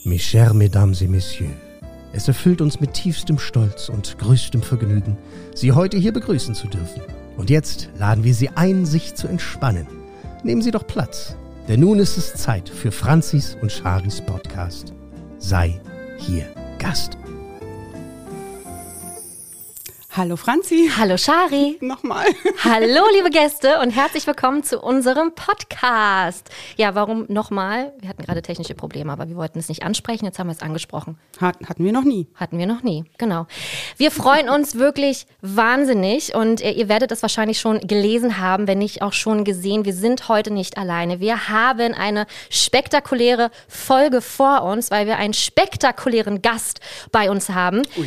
Mes chers Mesdames et Messieurs, es erfüllt uns mit tiefstem Stolz und größtem Vergnügen, Sie heute hier begrüßen zu dürfen. Und jetzt laden wir Sie ein, sich zu entspannen. Nehmen Sie doch Platz, denn nun ist es Zeit für Franzis und Charis Podcast. Sei hier Gast. Hallo Franzi. Hallo Chari. Nochmal. Hallo liebe Gäste und herzlich willkommen zu unserem Podcast. Ja, warum nochmal? Wir hatten gerade technische Probleme, aber wir wollten es nicht ansprechen, jetzt haben wir es angesprochen. Hatten wir noch nie. Hatten wir noch nie, genau. Wir freuen uns wirklich wahnsinnig und ihr werdet es wahrscheinlich schon gelesen haben, wenn nicht auch schon gesehen. Wir sind heute nicht alleine. Wir haben eine spektakuläre Folge vor uns, weil wir einen spektakulären Gast bei uns haben. Ui.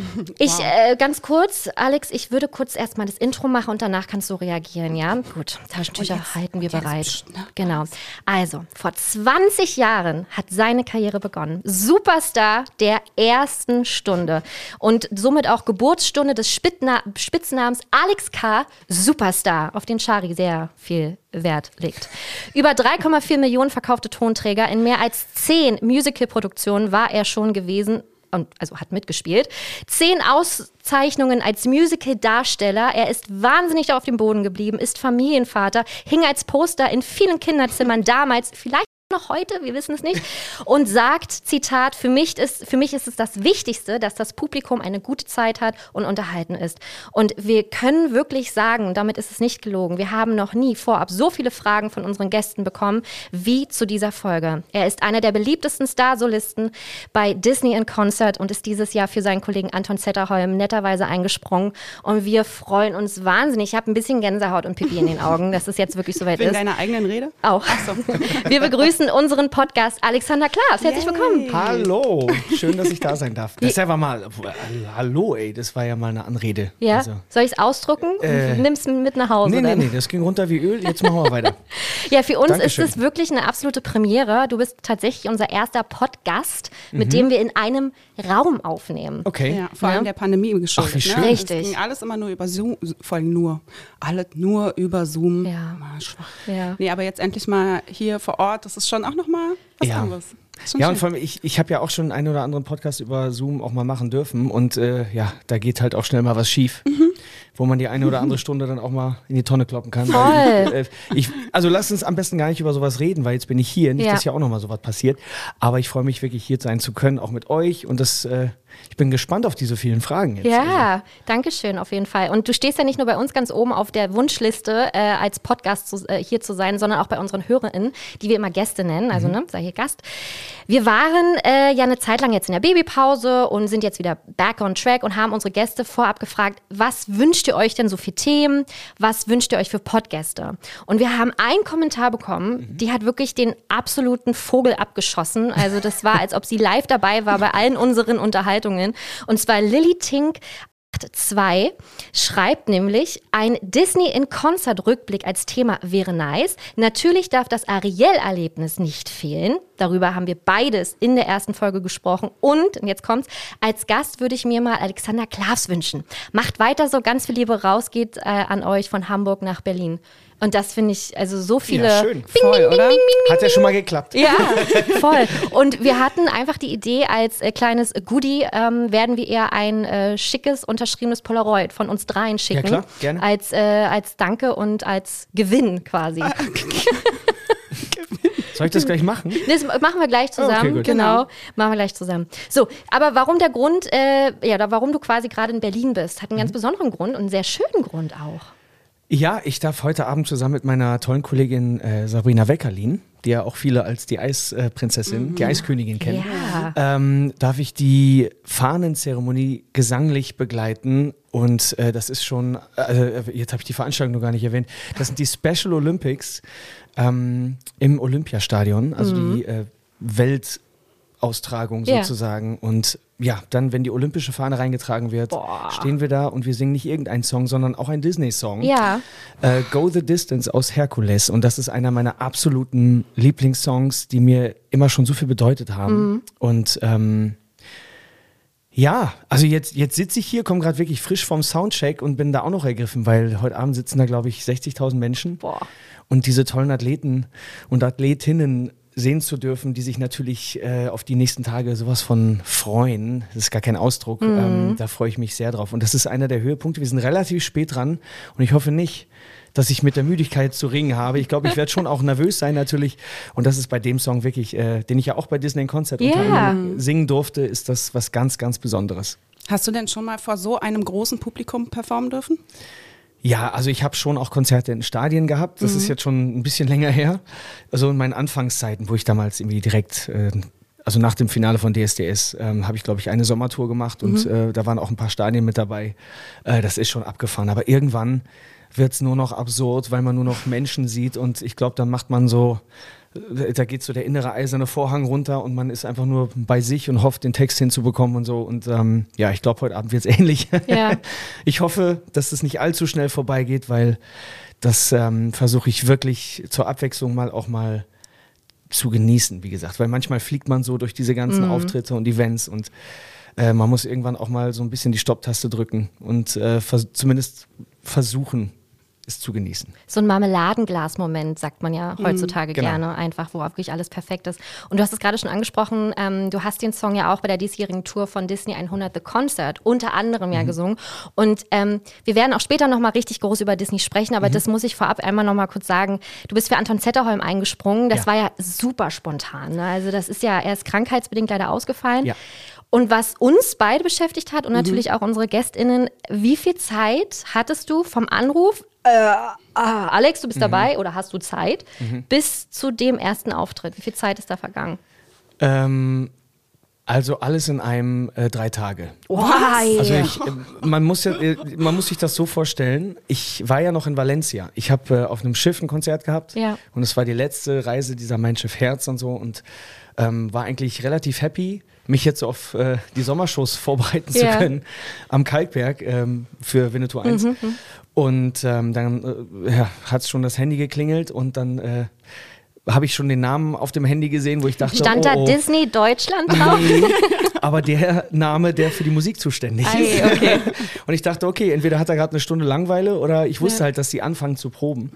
Ganz kurz, Alex, ich würde kurz erstmal das Intro machen und danach kannst du reagieren, ja? Gut, Taschentücher halten wir bereit. Genau. Also, vor 20 Jahren hat seine Karriere begonnen. Superstar der ersten Stunde und somit auch Geburtsstunde des Spitznamens Alex K. Superstar, auf den Chari sehr viel Wert legt. Über 3,4 Millionen verkaufte Tonträger in mehr als 10 Musical-Produktionen war er schon gewesen. Also hat mitgespielt. 10 Auszeichnungen als Musical-Darsteller. Er ist wahnsinnig auf dem Boden geblieben, ist Familienvater, hing als Poster in vielen Kinderzimmern damals, vielleicht noch heute, wir wissen es nicht, und sagt, Zitat, für mich ist es das Wichtigste, dass das Publikum eine gute Zeit hat und unterhalten ist. Und wir können wirklich sagen, und damit ist es nicht gelogen, wir haben noch nie vorab so viele Fragen von unseren Gästen bekommen, wie zu dieser Folge. Er ist einer der beliebtesten Starsolisten bei Disney in Concert und ist dieses Jahr für seinen Kollegen Anton Zetterholm netterweise eingesprungen. Und wir freuen uns wahnsinnig. Ich habe ein bisschen Gänsehaut und Pipi in den Augen, dass es jetzt wirklich soweit ist. Wegen deiner eigenen Rede? Auch. Ach so. Wir begrüßen unseren Podcast Alexander Klaas. Herzlich willkommen. Hallo, schön, dass ich da sein darf. Das ist ja mal, hallo ey, das war ja mal eine Anrede. Ja, Also. soll ich es ausdrucken? Nimm's mit nach Hause. Nee, das ging runter wie Öl, jetzt machen wir weiter. Ja, für uns Dankeschön. ist es wirklich eine absolute Premiere. Du bist tatsächlich unser erster Podcast, mit dem wir in einem Raum aufnehmen. Okay. Ja, vor allem der Pandemie geschuldet. Ach, wie schön. Ne? Richtig. Es ging alles immer nur über Zoom, vor allem alles nur über Zoom. Ja. Mal schwach. Ja. Nee, aber jetzt endlich mal hier vor Ort, das ist schon auch nochmal was anderes. Schon Ja, schön. und vor allem, ich habe ja auch schon einen oder anderen Podcast über Zoom auch mal machen dürfen und da geht halt auch schnell mal was schief, wo man die eine oder andere Stunde dann auch mal in die Tonne kloppen kann. Voll. Weil, also lasst uns am besten gar nicht über sowas reden, weil jetzt bin ich hier, nicht, Ja. dass hier auch nochmal sowas passiert, aber ich freue mich wirklich hier sein zu können, auch mit euch und ich bin gespannt auf diese vielen Fragen jetzt. Ja, danke schön auf jeden Fall. Und du stehst ja nicht nur bei uns ganz oben auf der Wunschliste als Podcast hier zu sein, sondern auch bei unseren HörerInnen, die wir immer Gäste nennen, also sei hier Gast. Wir waren ja eine Zeit lang jetzt in der Babypause und sind jetzt wieder back on track und haben unsere Gäste vorab gefragt, was wünscht ihr euch denn so für Themen, was wünscht ihr euch für Podgäste? Und wir haben einen Kommentar bekommen, die hat wirklich den absoluten Vogel abgeschossen. Also das war, als ob sie live dabei war bei allen unseren Unterhaltungen. Und zwar Lilly Tink 2 schreibt nämlich, ein Disney in Concert Rückblick als Thema wäre nice. Natürlich darf das Ariel-Erlebnis nicht fehlen. Darüber haben wir beides in der ersten Folge gesprochen. Und jetzt kommt's, als Gast würde ich mir mal Alexander Klaas wünschen. Macht weiter so, ganz viel Liebe raus, geht an euch von Hamburg nach Berlin. Und das finde ich, also so viele... Ja, schön. Bing, Voll, bing, bing, oder? bing, bing, Hat ja schon mal geklappt. ja, voll. Und wir hatten einfach die Idee, als kleines Goodie werden wir ihr ein schickes, unterschriebenes Polaroid von uns dreien schicken. Ja, klar, gerne. Als Danke und als Gewinn quasi. Soll ich das gleich machen? Das machen wir gleich zusammen. Okay, gut. Genau, machen wir gleich zusammen. So, aber warum der Grund, warum du quasi gerade in Berlin bist, hat einen ganz besonderen Grund und einen sehr schönen Grund auch. Ja, ich darf heute Abend zusammen mit meiner tollen Kollegin Sabrina Weckerlin, die ja auch viele als die Eisprinzessin, die Eiskönigin kennen, Ja. darf ich die Fahnenzeremonie gesanglich begleiten. Und das ist schon, jetzt habe ich die Veranstaltung noch gar nicht erwähnt, das sind die Special Olympics im Olympiastadion, also die Weltaustragung sozusagen. Und ja, dann, wenn die olympische Fahne reingetragen wird, stehen wir da und wir singen nicht irgendeinen Song, sondern auch einen Disney-Song. Ja. Go the Distance aus Hercules. Und das ist einer meiner absoluten Lieblingssongs, die mir immer schon so viel bedeutet haben. Und ja, also jetzt sitze ich hier, komme gerade wirklich frisch vom Soundcheck und bin da auch noch ergriffen, weil heute Abend sitzen da, glaube ich, 60.000 Menschen. Boah. Und diese tollen Athleten und Athletinnen sehen zu dürfen, die sich natürlich auf die nächsten Tage sowas von freuen. Das ist gar kein Ausdruck. Da freue ich mich sehr drauf. Und das ist einer der Höhepunkte. Wir sind relativ spät dran und ich hoffe nicht, dass ich mit der Müdigkeit zu ringen habe. Ich glaube, ich werde schon auch nervös sein natürlich. Und das ist bei dem Song wirklich, den ich ja auch bei Disney in Konzert singen durfte, ist das was ganz, ganz Besonderes. Hast du denn schon mal vor so einem großen Publikum performen dürfen? Ja, also ich habe schon auch Konzerte in Stadien gehabt. Das ist jetzt schon ein bisschen länger her. Also in meinen Anfangszeiten, wo ich damals irgendwie direkt, also nach dem Finale von DSDS, habe ich, glaube ich, eine Sommertour gemacht und da waren auch ein paar Stadien mit dabei. Das ist schon abgefahren. Aber irgendwann wird es nur noch absurd, weil man nur noch Menschen sieht und ich glaube, dann macht man so, da geht so der innere eiserne Vorhang runter und man ist einfach nur bei sich und hofft, den Text hinzubekommen und so. Und ja, ich glaube, heute Abend wird es ähnlich. Ja. Ich hoffe, dass es nicht allzu schnell vorbeigeht, weil das versuche ich wirklich zur Abwechslung auch mal zu genießen, wie gesagt. Weil manchmal fliegt man so durch diese ganzen Auftritte und Events und man muss irgendwann auch mal so ein bisschen die Stopptaste drücken und zumindest versuchen, es zu genießen. So ein Marmeladenglas-Moment, sagt man ja heutzutage gerne, einfach, wo wirklich alles perfekt ist. Und du hast es gerade schon angesprochen, du hast den Song ja auch bei der diesjährigen Tour von Disney 100 The Concert unter anderem ja gesungen. Und wir werden auch später nochmal richtig groß über Disney sprechen, aber das muss ich vorab einmal nochmal kurz sagen. Du bist für Anton Zetterholm eingesprungen, das war ja super spontan. Ne? Also das ist ja erst krankheitsbedingt leider ausgefallen. Ja. Und was uns beide beschäftigt hat und natürlich auch unsere GästInnen, wie viel Zeit hattest du vom Anruf, Alex, du bist dabei oder hast du Zeit, bis zu dem ersten Auftritt? Wie viel Zeit ist da vergangen? Also alles in einem 3 Tage. Wow. Also man muss sich das so vorstellen, ich war ja noch in Valencia. Ich habe auf einem Schiff ein Konzert gehabt und es war die letzte Reise dieser Mein Schiff Herz und so und war eigentlich relativ happy, mich jetzt auf die Sommershows vorbereiten zu können am Kalkberg für Winnetou 1. Und dann hat schon das Handy geklingelt und dann habe ich schon den Namen auf dem Handy gesehen, wo ich dachte, stand da Disney Deutschland drauf? Nee, aber der Name, der für die Musik zuständig ist. Okay. Und ich dachte, okay, entweder hat er gerade eine Stunde Langeweile oder ich wusste halt, dass die anfangen zu proben.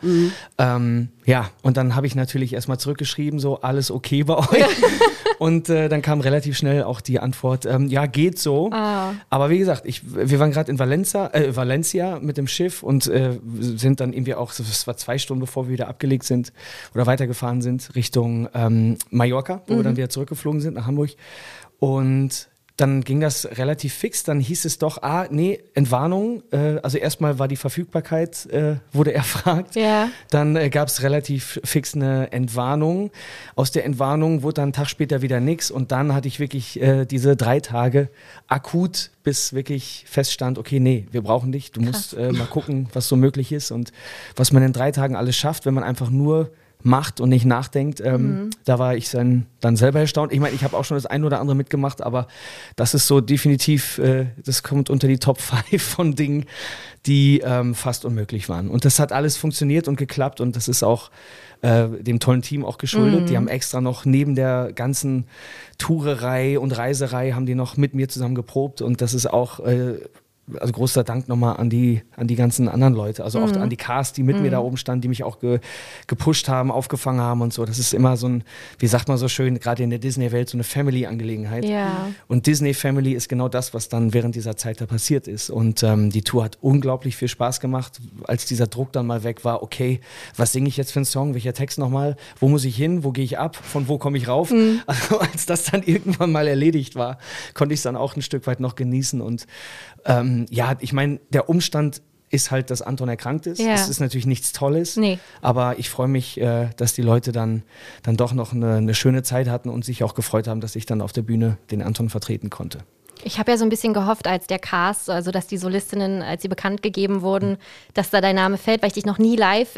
Ja, und dann habe ich natürlich erstmal zurückgeschrieben, so alles okay bei euch. Und dann kam relativ schnell auch die Antwort, ja, geht so. Aber wie gesagt, wir waren gerade in Valencia mit dem Schiff und sind dann irgendwie auch, es war 2 Stunden, bevor wir wieder abgelegt sind oder weitergefahren sind, Richtung Mallorca, wo wir dann wieder zurückgeflogen sind nach Hamburg. Und dann ging das relativ fix, dann hieß es doch, nee, Entwarnung, also erstmal war die Verfügbarkeit, wurde erfragt, dann gab es relativ fix eine Entwarnung, aus der Entwarnung wurde dann einen Tag später wieder nichts und dann hatte ich wirklich diese 3 Tage akut, bis wirklich feststand, okay, nee, wir brauchen dich, du musst mal gucken, was so möglich ist und was man in 3 Tagen alles schafft, wenn man einfach nur macht und nicht nachdenkt. Da war ich dann selber erstaunt. Ich meine, ich habe auch schon das ein oder andere mitgemacht, aber das ist so definitiv, das kommt unter die Top 5 von Dingen, die fast unmöglich waren. Und das hat alles funktioniert und geklappt und das ist auch dem tollen Team auch geschuldet. Die haben extra noch neben der ganzen Tourerei und Reiserei haben die noch mit mir zusammen geprobt und das ist auch also großer Dank nochmal an die ganzen anderen Leute, also auch an die Cast, die mit mir da oben standen, die mich auch gepusht haben, aufgefangen haben und so. Das ist immer so ein, wie sagt man so schön, gerade in der Disney-Welt so eine Family-Angelegenheit. Ja. Und Disney Family ist genau das, was dann während dieser Zeit da passiert ist. Und die Tour hat unglaublich viel Spaß gemacht, als dieser Druck dann mal weg war, okay, was singe ich jetzt für einen Song, welcher Text nochmal, wo muss ich hin, wo gehe ich ab, von wo komme ich rauf? Also als das dann irgendwann mal erledigt war, konnte ich es dann auch ein Stück weit noch genießen und ja, ich meine, der Umstand ist halt, dass Anton erkrankt ist. Das ist natürlich nichts Tolles, aber ich freue mich, dass die Leute dann doch noch eine schöne Zeit hatten und sich auch gefreut haben, dass ich dann auf der Bühne den Anton vertreten konnte. Ich habe ja so ein bisschen gehofft, als der Cast, also dass die Solistinnen, als sie bekannt gegeben wurden, dass da dein Name fällt, weil ich dich noch nie live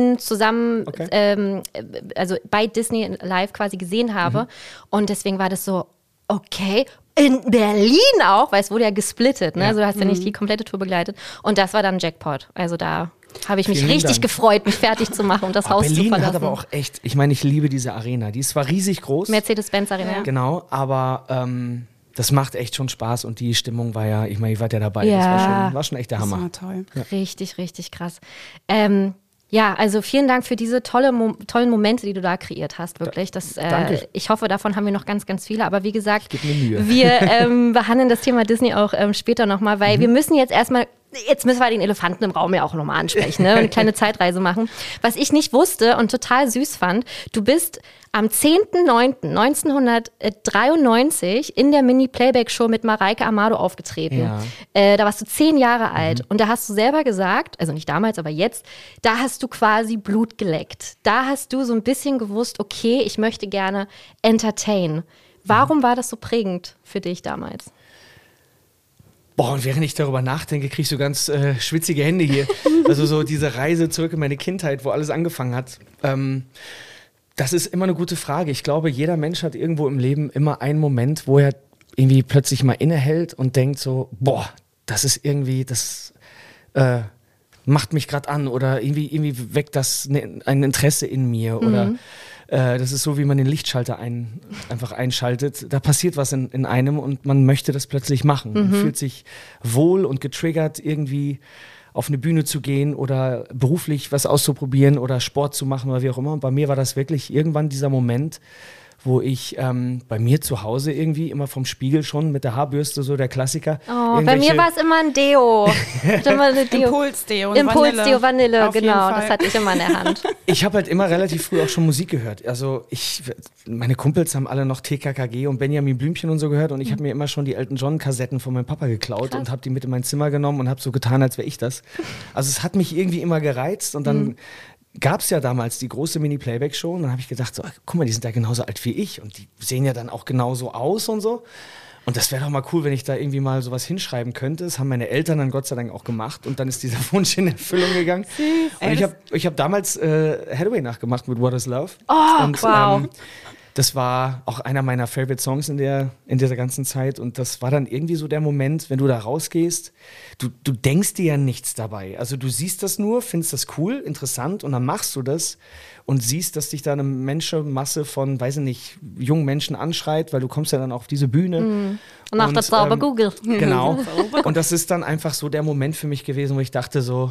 also bei Disney live quasi gesehen habe. Und deswegen war das so, okay, in Berlin auch, weil es wurde ja gesplittet, ne? Ja. Also du hast ja nicht die komplette Tour begleitet. Und das war dann Jackpot. Also da habe ich mich richtig gefreut, mich fertig zu machen und das Haus Berlin zu verlassen. Hat aber auch echt, ich meine, ich liebe diese Arena. Die ist zwar riesig groß. Mercedes-Benz Arena. Ja. Genau, aber das macht echt schon Spaß und die Stimmung war ja, ich meine, ihr wart ja dabei. Ja. Das war schon echt der Hammer. Das war toll. Ja. Richtig, richtig krass. Ja, also vielen Dank für diese tollen Momente, die du da kreiert hast, wirklich. Danke. Ich hoffe, davon haben wir noch ganz, ganz viele. Aber wie gesagt, Gib mir Mühe. wir behandeln das Thema Disney auch später nochmal, weil wir müssen jetzt müssen wir den Elefanten im Raum ja auch nochmal ansprechen, ne? Und eine kleine Zeitreise machen. Was ich nicht wusste und total süß fand, du bist am 10.09.1993 in der Mini-Playback-Show mit Mareike Amado aufgetreten. Ja. Da warst du 10 Jahre alt und da hast du selber gesagt, also nicht damals, aber jetzt, da hast du quasi Blut geleckt. Da hast du so ein bisschen gewusst, okay, ich möchte gerne entertain. Warum war das so prägend für dich damals? Boah, und während ich darüber nachdenke, kriege ich so ganz schwitzige Hände hier. Also so diese Reise zurück in meine Kindheit, wo alles angefangen hat. Das ist immer eine gute Frage. Ich glaube, jeder Mensch hat irgendwo im Leben immer einen Moment, wo er irgendwie plötzlich mal innehält und denkt so, boah, das ist irgendwie, das macht mich gerade an oder irgendwie weckt das ein Interesse in mir oder das ist so, wie man den Lichtschalter einfach einschaltet. Da passiert was in einem und man möchte das plötzlich machen. Man fühlt sich wohl und getriggert, irgendwie auf eine Bühne zu gehen oder beruflich was auszuprobieren oder Sport zu machen oder wie auch immer. Und bei mir war das wirklich irgendwann dieser Moment, wo ich bei mir zu Hause irgendwie immer vom Spiegel schon mit der Haarbürste, so der Klassiker. Oh, bei mir war es immer ein Deo. Impulsdeo und Impulsdeo, Vanille, Auf jeden genau. Fall. Das hatte ich immer in der Hand. Ich habe halt immer relativ früh auch schon Musik gehört. Also meine Kumpels haben alle noch TKKG und Benjamin Blümchen und so gehört und ich habe mir immer schon die Elton John Kassetten von meinem Papa geklaut und habe die mit in mein Zimmer genommen und habe so getan, als wäre ich das. Also es hat mich irgendwie immer gereizt und dann gab es ja damals die große Mini-Playback-Show und dann habe ich gedacht, so, guck mal, die sind ja genauso alt wie ich und die sehen ja dann auch genauso aus und so. Und das wäre doch mal cool, wenn ich da irgendwie mal sowas hinschreiben könnte. Das haben meine Eltern dann Gott sei Dank auch gemacht und dann ist dieser Wunsch in Erfüllung gegangen. Und ich hab damals Hathaway nachgemacht mit What is Love. Oh, und, wow. Das war auch einer meiner Favorite Songs in dieser ganzen Zeit und das war dann irgendwie so der Moment, wenn du da rausgehst, du denkst dir ja nichts dabei. Also du siehst das nur, findest das cool, interessant und dann machst du das und siehst, dass dich da eine Menschenmasse von, weiß ich nicht, jungen Menschen anschreit, weil du kommst ja dann auf diese Bühne. Und auch das sauber Google. Genau. Und das ist dann einfach so der Moment für mich gewesen, wo ich dachte so,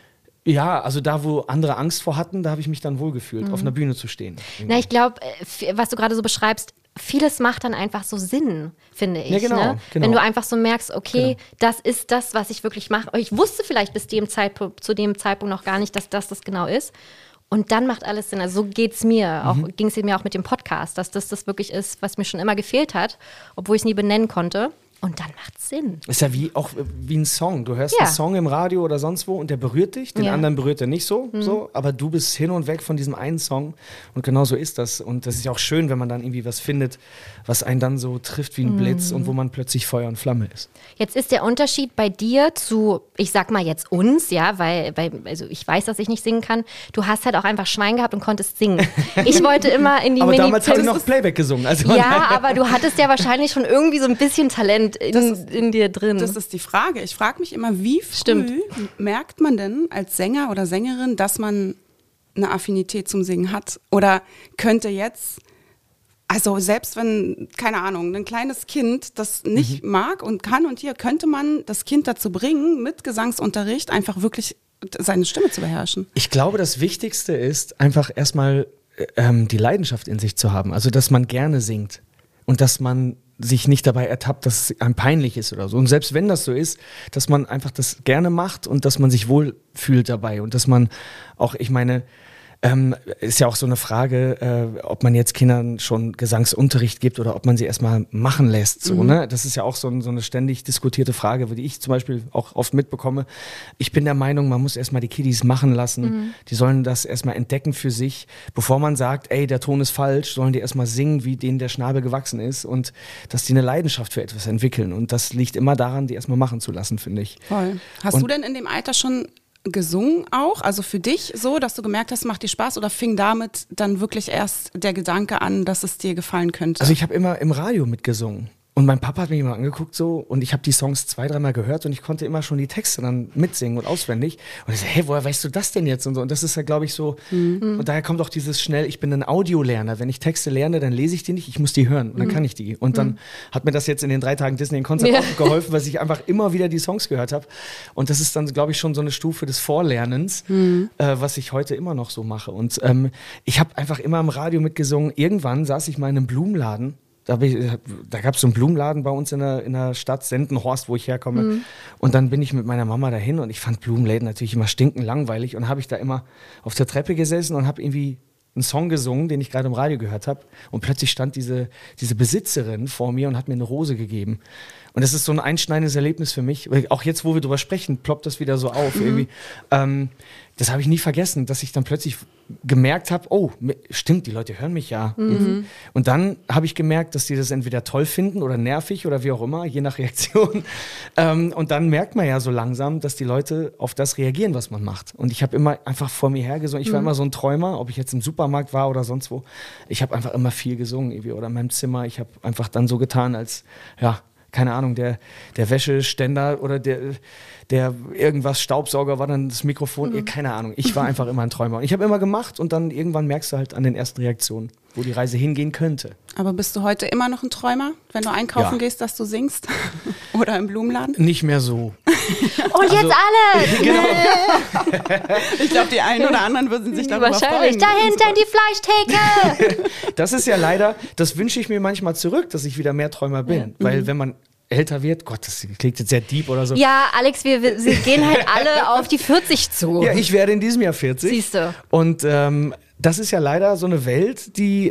ja, also da, wo andere Angst vor hatten, da habe ich mich dann wohlgefühlt, auf einer Bühne zu stehen. Na, ich glaube, was du gerade so beschreibst, vieles macht dann einfach so Sinn, finde ich. Ja, genau, ne? genau. Wenn du einfach so merkst, okay, das ist das, was ich wirklich mache. Ich wusste vielleicht zu dem Zeitpunkt noch gar nicht, dass das genau ist. Und dann macht alles Sinn. Also so ging es mir auch mit dem Podcast, dass das wirklich ist, was mir schon immer gefehlt hat, obwohl ich es nie benennen konnte. Und dann macht's Sinn. Ist ja wie ein Song. Du hörst einen Song im Radio oder sonst wo und der berührt dich, den anderen berührt er nicht so, aber du bist hin und weg von diesem einen Song und genau so ist das. Und das ist ja auch schön, wenn man dann irgendwie was findet, was einen dann so trifft wie ein Blitz und wo man plötzlich Feuer und Flamme ist. Jetzt ist der Unterschied bei dir zu, ich sag mal jetzt uns, ja, weil also ich weiß, dass ich nicht singen kann. Du hast halt auch einfach Schwein gehabt und konntest singen. Ich wollte immer in die Aber damals habe ich noch Playback gesungen. Also ja, aber du hattest ja wahrscheinlich schon irgendwie so ein bisschen Talent in dir drin. Das ist die Frage. Ich frage mich immer, wie früh merkt man denn als Sänger oder Sängerin, dass man eine Affinität zum Singen hat? Oder könnte jetzt, also selbst wenn, keine Ahnung, ein kleines Kind das nicht mag und kann und hier, könnte man das Kind dazu bringen, mit Gesangsunterricht einfach wirklich seine Stimme zu beherrschen? Ich glaube, das Wichtigste ist einfach erstmal die Leidenschaft in sich zu haben. Also, dass man gerne singt und dass man sich nicht dabei ertappt, dass es einem peinlich ist oder so. Und selbst wenn das so ist, dass man einfach das gerne macht und dass man sich wohlfühlt dabei und dass man auch, ich meine, ist ja auch so eine Frage, ob man jetzt Kindern schon Gesangsunterricht gibt oder ob man sie erstmal machen lässt. So, ne? Das ist ja auch so eine ständig diskutierte Frage, die ich zum Beispiel auch oft mitbekomme. Ich bin der Meinung, man muss erstmal die Kiddies machen lassen. Die sollen das erstmal entdecken für sich. Bevor man sagt, ey, der Ton ist falsch, sollen die erstmal singen, wie denen der Schnabel gewachsen ist und dass die eine Leidenschaft für etwas entwickeln. Und das liegt immer daran, die erstmal machen zu lassen, finde ich. Voll. Hast du denn in dem Alter schon gesungen auch? Also für dich so, dass du gemerkt hast, macht dir Spaß oder fing damit dann wirklich erst der Gedanke an, dass es dir gefallen könnte? Also ich habe immer im Radio mitgesungen Und mein Papa hat mich immer angeguckt so und ich habe die Songs 2-3 Mal gehört und ich konnte immer schon die Texte dann mitsingen und auswendig. Und ich so, hey, woher weißt du das denn jetzt? Und so. Und das ist ja, glaube ich, so. Und daher kommt auch dieses schnell, ich bin ein Audiolerner. Wenn ich Texte lerne, dann lese ich die nicht, ich muss die hören und dann kann ich die. Und dann hat mir das jetzt in den 3 Tagen Disney in Konzert auch geholfen, weil ich einfach immer wieder die Songs gehört habe. Und das ist dann, glaube ich, schon so eine Stufe des Vorlernens, was ich heute immer noch so mache. Und ich habe einfach immer im Radio mitgesungen. Irgendwann saß ich mal in einem Blumenladen. Da gab es so einen Blumenladen bei uns in der Stadt, Sendenhorst, wo ich herkomme. Und dann bin ich mit meiner Mama dahin und ich fand Blumenläden natürlich immer stinkend langweilig und habe ich da immer auf der Treppe gesessen und habe irgendwie einen Song gesungen, den ich gerade im Radio gehört habe. Und plötzlich stand diese Besitzerin vor mir und hat mir eine Rose gegeben. Und das ist so ein einschneidendes Erlebnis für mich. Auch jetzt, wo wir drüber sprechen, ploppt das wieder so auf. Irgendwie. Das habe ich nie vergessen, dass ich dann plötzlich gemerkt habe, oh, stimmt, die Leute hören mich ja. Und dann habe ich gemerkt, dass die das entweder toll finden oder nervig oder wie auch immer, je nach Reaktion. Und dann merkt man ja so langsam, dass die Leute auf das reagieren, was man macht. Und ich habe immer einfach vor mir hergesungen. Ich war immer so ein Träumer, ob ich jetzt im Supermarkt war oder sonst wo. Ich habe einfach immer viel gesungen irgendwie, oder in meinem Zimmer. Ich habe einfach dann so getan, als, ja, keine Ahnung, der Wäscheständer oder der irgendwas Staubsauger war dann das Mikrofon, keine Ahnung. Ich war einfach immer ein Träumer. Und ich habe immer gemacht und dann irgendwann merkst du halt an den ersten Reaktionen, wo die Reise hingehen könnte. Aber bist du heute immer noch ein Träumer, wenn du einkaufen gehst, dass du singst? Oder im Blumenladen? Nicht mehr so. Und jetzt alle! Genau. Ich glaube, die einen oder anderen würden sich darüber freuen. Dahinter in die Fleischtheke! Das ist ja leider, das wünsche ich mir manchmal zurück, dass ich wieder mehr Träumer bin. Weil wenn man älter wird, Gott, das klingt jetzt sehr deep oder so. Ja, Alex, wir gehen halt alle auf die 40 zu. Ja, ich werde in diesem Jahr 40. Siehst du. Und das ist ja leider so eine Welt, die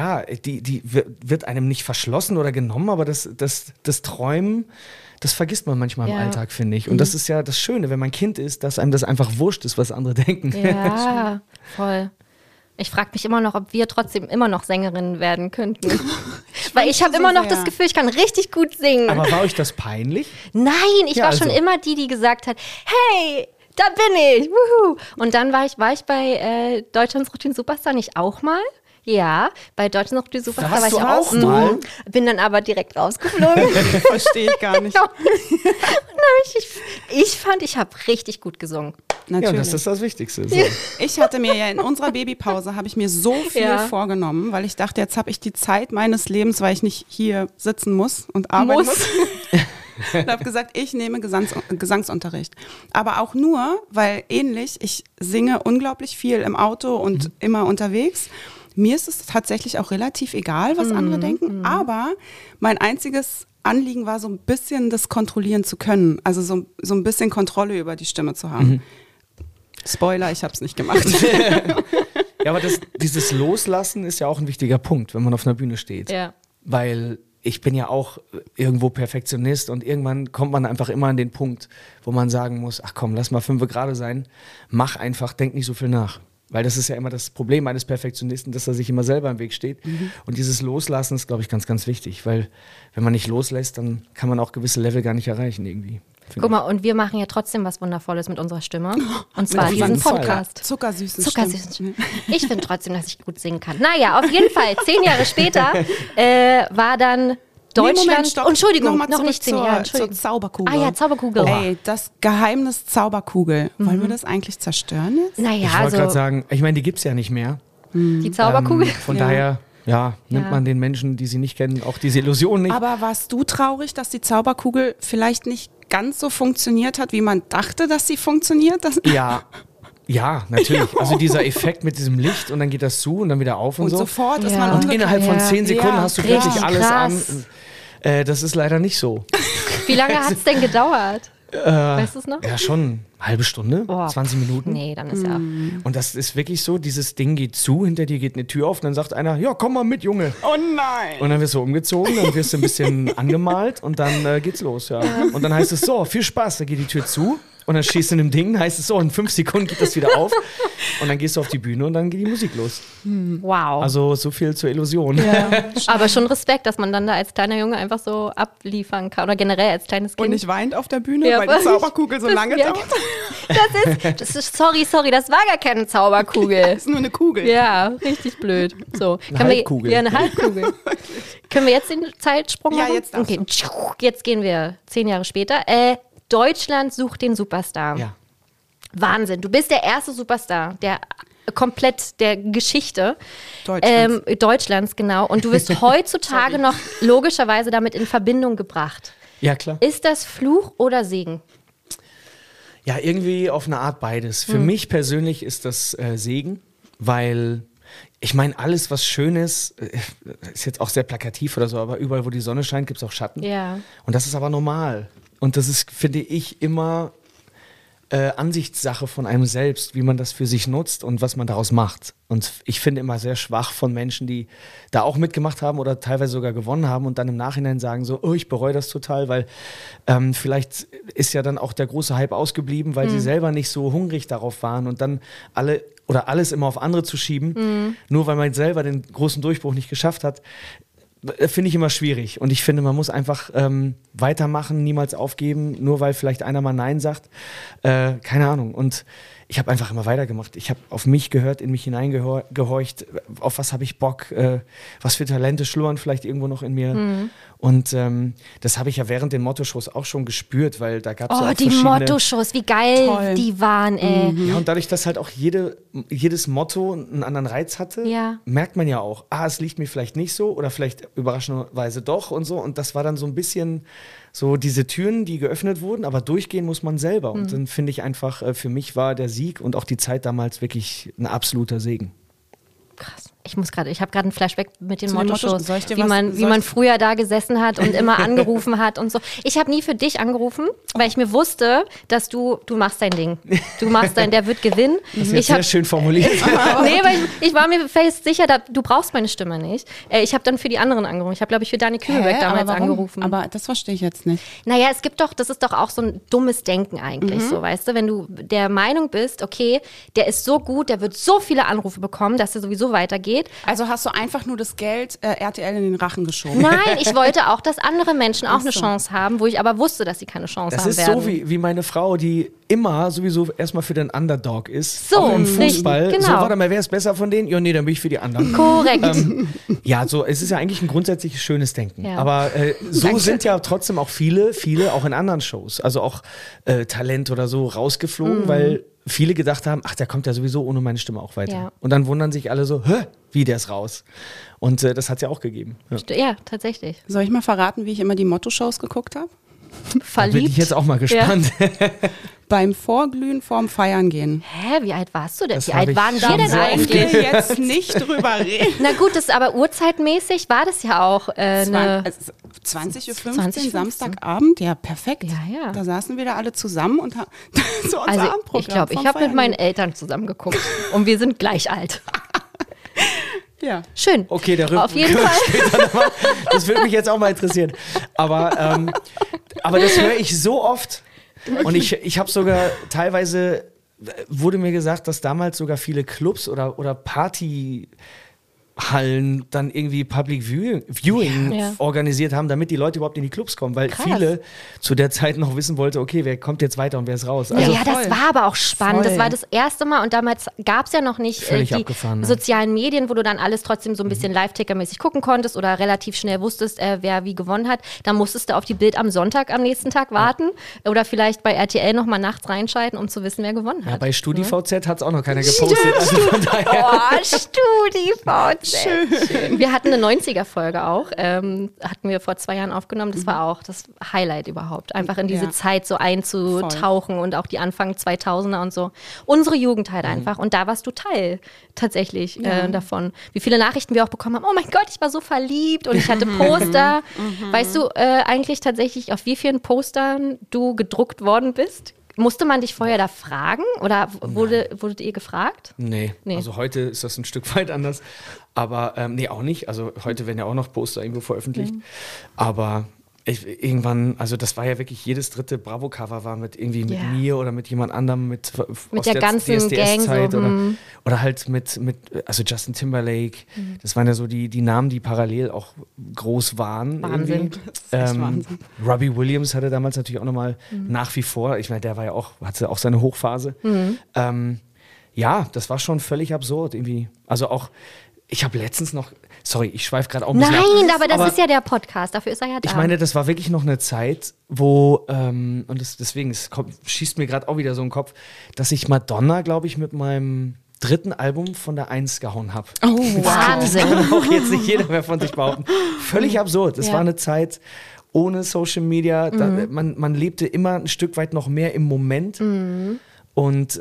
wird einem nicht verschlossen oder genommen, aber das Träumen, das vergisst man manchmal im Alltag, finde ich. Und das ist ja das Schöne, wenn man Kind ist, dass einem das einfach wurscht ist, was andere denken. Ja, voll. Ich frage mich immer noch, ob wir trotzdem immer noch Sängerinnen werden könnten. Weil ich habe immer noch das Gefühl, ich kann richtig gut singen. Aber war euch das peinlich? Nein, ich war schon immer die gesagt hat, hey, da bin ich, wuhu. Und dann war ich bei Deutschlands Sucht den Superstar nicht auch mal? Ja, bei Deutschlands Sucht den Superstar war ich auch mal. Bin dann aber direkt rausgeflogen. Verstehe ich gar nicht. Ich fand, ich habe richtig gut gesungen. Natürlich. Ja, das ist das Wichtigste. So. Ich hatte mir ja in unserer Babypause, habe ich mir so viel vorgenommen, weil ich dachte, jetzt habe ich die Zeit meines Lebens, weil ich nicht hier sitzen muss und arbeiten muss. Und habe gesagt, ich nehme Gesangsunterricht. Aber auch nur, weil ich singe unglaublich viel im Auto und immer unterwegs. Mir ist es tatsächlich auch relativ egal, was andere denken, aber mein einziges Anliegen war, so ein bisschen das kontrollieren zu können, also so ein bisschen Kontrolle über die Stimme zu haben. Spoiler, ich habe es nicht gemacht. Ja, aber dieses Loslassen ist ja auch ein wichtiger Punkt, wenn man auf einer Bühne steht. Ja. Weil ich bin ja auch irgendwo Perfektionist und irgendwann kommt man einfach immer an den Punkt, wo man sagen muss, ach komm, lass mal 5 gerade sein, mach einfach, denk nicht so viel nach. Weil das ist ja immer das Problem eines Perfektionisten, dass er sich immer selber im Weg steht. Und dieses Loslassen ist, glaube ich, ganz, ganz wichtig. Weil wenn man nicht loslässt, dann kann man auch gewisse Level gar nicht erreichen irgendwie. Guck mal, und wir machen ja trotzdem was Wundervolles mit unserer Stimme. Und zwar diesen Podcast. Zuckersüßen. Ich finde trotzdem, dass ich gut singen kann. Naja, auf jeden Fall, 10 Jahre später war dann Deutschland. Entschuldigung, noch nicht 10 Jahre. Zur Zauberkugel. Ah ja, Zauberkugel. Ey, das Geheimnis Zauberkugel. Wollen wir das eigentlich zerstören jetzt? Naja, ich wollte gerade sagen, ich meine, die gibt es ja nicht mehr. Die Zauberkugel. Von daher, nimmt man den Menschen, die sie nicht kennen, auch diese Illusion nicht. Aber warst du traurig, dass die Zauberkugel vielleicht nicht ganz so funktioniert hat, wie man dachte, dass sie funktioniert? Ja, natürlich. Also dieser Effekt mit diesem Licht und dann geht das zu und dann wieder auf und so. Sofort ist man und innerhalb von 10 Sekunden hast du plötzlich alles krass. an. Das ist leider nicht so. Wie lange hat es denn gedauert? Weißt du es noch? Ja, schon eine halbe Stunde, 20 Minuten. Nee, dann ist ja... Und das ist wirklich so, dieses Ding geht zu, hinter dir geht eine Tür auf und dann sagt einer, ja, komm mal mit, Junge. Oh nein! Und dann wirst du umgezogen, dann wirst du ein bisschen angemalt und dann geht's los, ja. Und dann heißt es so, viel Spaß, da geht die Tür zu und dann stehst du in dem Ding, heißt es so, in 5 Sekunden geht das wieder auf und dann gehst du auf die Bühne und dann geht die Musik los. Wow. Also so viel zur Illusion. Ja. Aber schon Respekt, dass man dann da als kleiner Junge einfach so abliefern kann oder generell als kleines Kind. Und nicht weint auf der Bühne, weil die Zauberkugel so lange dauert. Das ist, sorry, das war gar keine Zauberkugel. Das ist nur eine Kugel. Ja, richtig blöd. So, Eine Halbkugel. Ja, eine Halbkugel. Können wir jetzt den Zeitsprung machen? Ja, jetzt darfst okay. Jetzt gehen wir 10 Jahre später. Deutschland sucht den Superstar. Ja. Wahnsinn. Du bist der erste Superstar, der komplett der Geschichte Deutschlands, genau. Und du wirst heutzutage noch logischerweise damit in Verbindung gebracht. Ja, klar. Ist das Fluch oder Segen? Ja, irgendwie auf eine Art beides. Für mich persönlich ist das Segen, weil ich meine, alles, was schön ist jetzt auch sehr plakativ oder so, aber überall, wo die Sonne scheint, gibt es auch Schatten. Ja. Und das ist aber normal. Und das ist, finde ich, immer Ansichtssache von einem selbst, wie man das für sich nutzt und was man daraus macht. Und ich finde immer sehr schwach von Menschen, die da auch mitgemacht haben oder teilweise sogar gewonnen haben und dann im Nachhinein sagen so, oh, ich bereue das total, weil vielleicht ist ja dann auch der große Hype ausgeblieben, weil sie selber nicht so hungrig darauf waren und dann alles immer auf andere zu schieben, nur weil man selber den großen Durchbruch nicht geschafft hat. Finde ich immer schwierig. Und ich finde, man muss einfach weitermachen, niemals aufgeben, nur weil vielleicht einer mal Nein sagt. Keine Ahnung. Und ich habe einfach immer weitergemacht. Ich habe auf mich gehört, in mich hineingehorcht. Auf was habe ich Bock? Was für Talente schlummern vielleicht irgendwo noch in mir? Und das habe ich ja während den Motto-Shows auch schon gespürt, weil da gab es ja auch die Motto-Shows, wie geil die waren, ey. Ja, und dadurch, dass halt auch jedes Motto einen anderen Reiz hatte, merkt man ja auch, es liegt mir vielleicht nicht so oder vielleicht überraschenderweise doch und so. Und das war dann so ein bisschen so diese Türen, die geöffnet wurden, aber durchgehen muss man selber. Und dann finde ich einfach, für mich war der Sieg und auch die Zeit damals wirklich ein absoluter Segen. Krass. Ich habe gerade ein Flashback mit den Zu den Motto-Shows, Motto-Shows. wie man früher da gesessen hat und immer angerufen hat und so. Ich habe nie für dich angerufen, weil ich mir wusste, dass du machst dein Ding. Der wird gewinnen. Das ist jetzt sehr schön formuliert. Nee, weil ich war mir fest sicher, du brauchst meine Stimme nicht. Ich habe dann für die anderen angerufen. Ich habe, glaube ich, für Dani Kühlberg damals angerufen. Aber das verstehe ich jetzt nicht. Naja, das ist doch auch so ein dummes Denken eigentlich, so, weißt du? Wenn du der Meinung bist, okay, der ist so gut, der wird so viele Anrufe bekommen, dass er sowieso weitergeht. Also hast du einfach nur das Geld RTL in den Rachen geschoben? Nein, ich wollte auch, dass andere Menschen auch eine Chance haben, wo ich aber wusste, dass sie keine Chance haben werden. Das ist so wie meine Frau, die immer sowieso erstmal für den Underdog ist. So, auch im Fußball. Richtig, genau. So, warte mal, wer ist besser von denen? Ja, nee, dann bin ich für die anderen. Korrekt. Es ist ja eigentlich ein grundsätzlich schönes Denken. Ja. Aber so sind ja trotzdem auch viele auch in anderen Shows, also auch Talent oder so rausgeflogen, weil viele gedacht haben, der kommt ja sowieso ohne meine Stimme auch weiter. Ja. Und dann wundern sich alle so, wie, der ist raus. Und das hat es ja auch gegeben. Ja, tatsächlich. Soll ich mal verraten, wie ich immer die Motto-Shows geguckt habe? Verliebt. Da bin ich jetzt auch mal gespannt. Ja. Beim Vorglühen, vorm Feiern gehen. Hä, wie alt warst du denn? Das wie alt waren wir denn eigentlich? Ich will jetzt nicht drüber reden. Na gut, aber uhrzeitmäßig war das ja auch 20:15 Uhr, Samstagabend, ja perfekt. Ja. Da saßen wir da alle zusammen und haben so unser Abendprogramm. Ich glaube, ich habe mit meinen Eltern zusammen geguckt und wir sind gleich alt. Ja. Schön. Okay, darüber auf jeden Fall. Das würde mich jetzt auch mal interessieren. Aber das höre ich so oft. Und ich habe sogar teilweise, wurde mir gesagt, dass damals sogar viele Clubs oder Partyhallen dann irgendwie Public Viewing organisiert haben, damit die Leute überhaupt in die Clubs kommen, weil viele zu der Zeit noch wissen wollten, okay, wer kommt jetzt weiter und wer ist raus. Also das war aber auch spannend. Das war das erste Mal und damals gab es ja noch nicht die sozialen Medien, wo du dann alles trotzdem so ein bisschen Live-Ticker-mäßig gucken konntest oder relativ schnell wusstest, wer wie gewonnen hat. Dann musstest du auf die Bild am Sonntag am nächsten Tag warten oder vielleicht bei RTL nochmal nachts reinschalten, um zu wissen, wer gewonnen hat. Ja, bei StudiVZ hat es auch noch keiner gepostet. Also von daher. StudiVZ. Schön. Wir hatten eine 90er-Folge auch, hatten wir vor 2 Jahren aufgenommen. Das war auch das Highlight überhaupt, einfach in diese Zeit so einzutauchen und auch die Anfang 2000er und so. Unsere Jugend halt einfach. Und da warst du Teil tatsächlich davon. Wie viele Nachrichten wir auch bekommen haben. Oh mein Gott, ich war so verliebt und ich hatte Poster. Weißt du eigentlich tatsächlich, auf wie vielen Postern du gedruckt worden bist? Musste man dich vorher da fragen oder wurdet ihr gefragt? Nee, also heute ist das ein Stück weit anders. Aber nee, auch nicht. Also heute werden ja auch noch Poster irgendwo veröffentlicht. Aber Irgendwann, also das war ja wirklich, jedes dritte Bravo-Cover war mit mir oder mit jemand anderem mit aus der ganzen DSDS-Zeit so, oder halt mit also Justin Timberlake. Das waren ja so die Namen, die parallel auch groß waren. Wahnsinn. Wahnsinn. Robbie Williams hatte damals natürlich auch nochmal nach wie vor, ich meine, der war ja auch, hatte auch seine Hochphase. Ja, das war schon völlig absurd irgendwie. Also auch, ich habe letztens noch, sorry, ich schweife gerade auch ein bisschen ab. Nein, aber das ist ja der Podcast, dafür ist er ja da. Ich meine, das war wirklich noch eine Zeit, wo, deswegen, schießt mir gerade auch wieder so im Kopf, dass ich Madonna, glaube ich, mit meinem 3. Album von der 1 gehauen habe. Oh, Wahnsinn. Das kann auch jetzt nicht jeder mehr von sich behaupten. Völlig absurd. Es war eine Zeit ohne Social Media. Man lebte immer ein Stück weit noch mehr im Moment. Und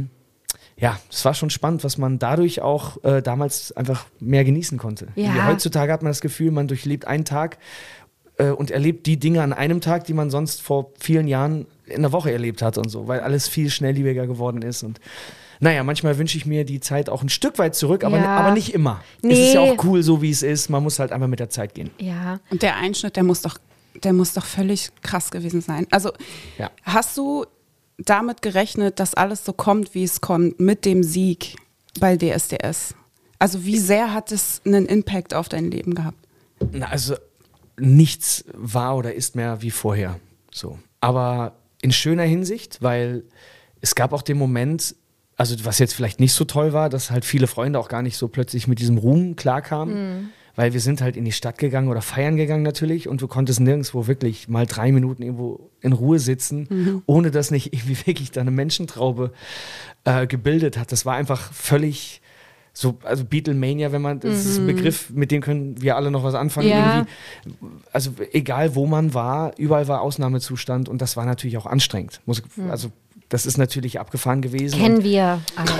ja, es war schon spannend, was man dadurch auch damals einfach mehr genießen konnte. Ja. Heutzutage hat man das Gefühl, man durchlebt einen Tag und erlebt die Dinge an einem Tag, die man sonst vor vielen Jahren in der Woche erlebt hat und so, weil alles viel schnelllebiger geworden ist. Und naja, manchmal wünsche ich mir die Zeit auch ein Stück weit zurück, aber nicht immer. Nee. Es ist ja auch cool, so wie es ist. Man muss halt einfach mit der Zeit gehen. Ja. Und der Einschnitt, der muss doch völlig krass gewesen sein. Also hast du damit gerechnet, dass alles so kommt, wie es kommt, mit dem Sieg bei DSDS? Also wie sehr hat es einen Impact auf dein Leben gehabt? Na, also nichts war oder ist mehr wie vorher. So. Aber in schöner Hinsicht, weil es gab auch den Moment, also was jetzt vielleicht nicht so toll war, dass halt viele Freunde auch gar nicht so plötzlich mit diesem Ruhm klarkamen. Weil wir sind halt in die Stadt gegangen oder feiern gegangen natürlich und du konntest nirgendwo wirklich mal 3 Minuten irgendwo in Ruhe sitzen, ohne dass nicht irgendwie wirklich da eine Menschentraube gebildet hat. Das war einfach völlig so, also Beatlemania, wenn man, das ist ein Begriff, mit dem können wir alle noch was anfangen. Ja. Also egal wo man war, überall war Ausnahmezustand und das war natürlich auch anstrengend. Also das ist natürlich abgefahren gewesen. Kennen wir alle.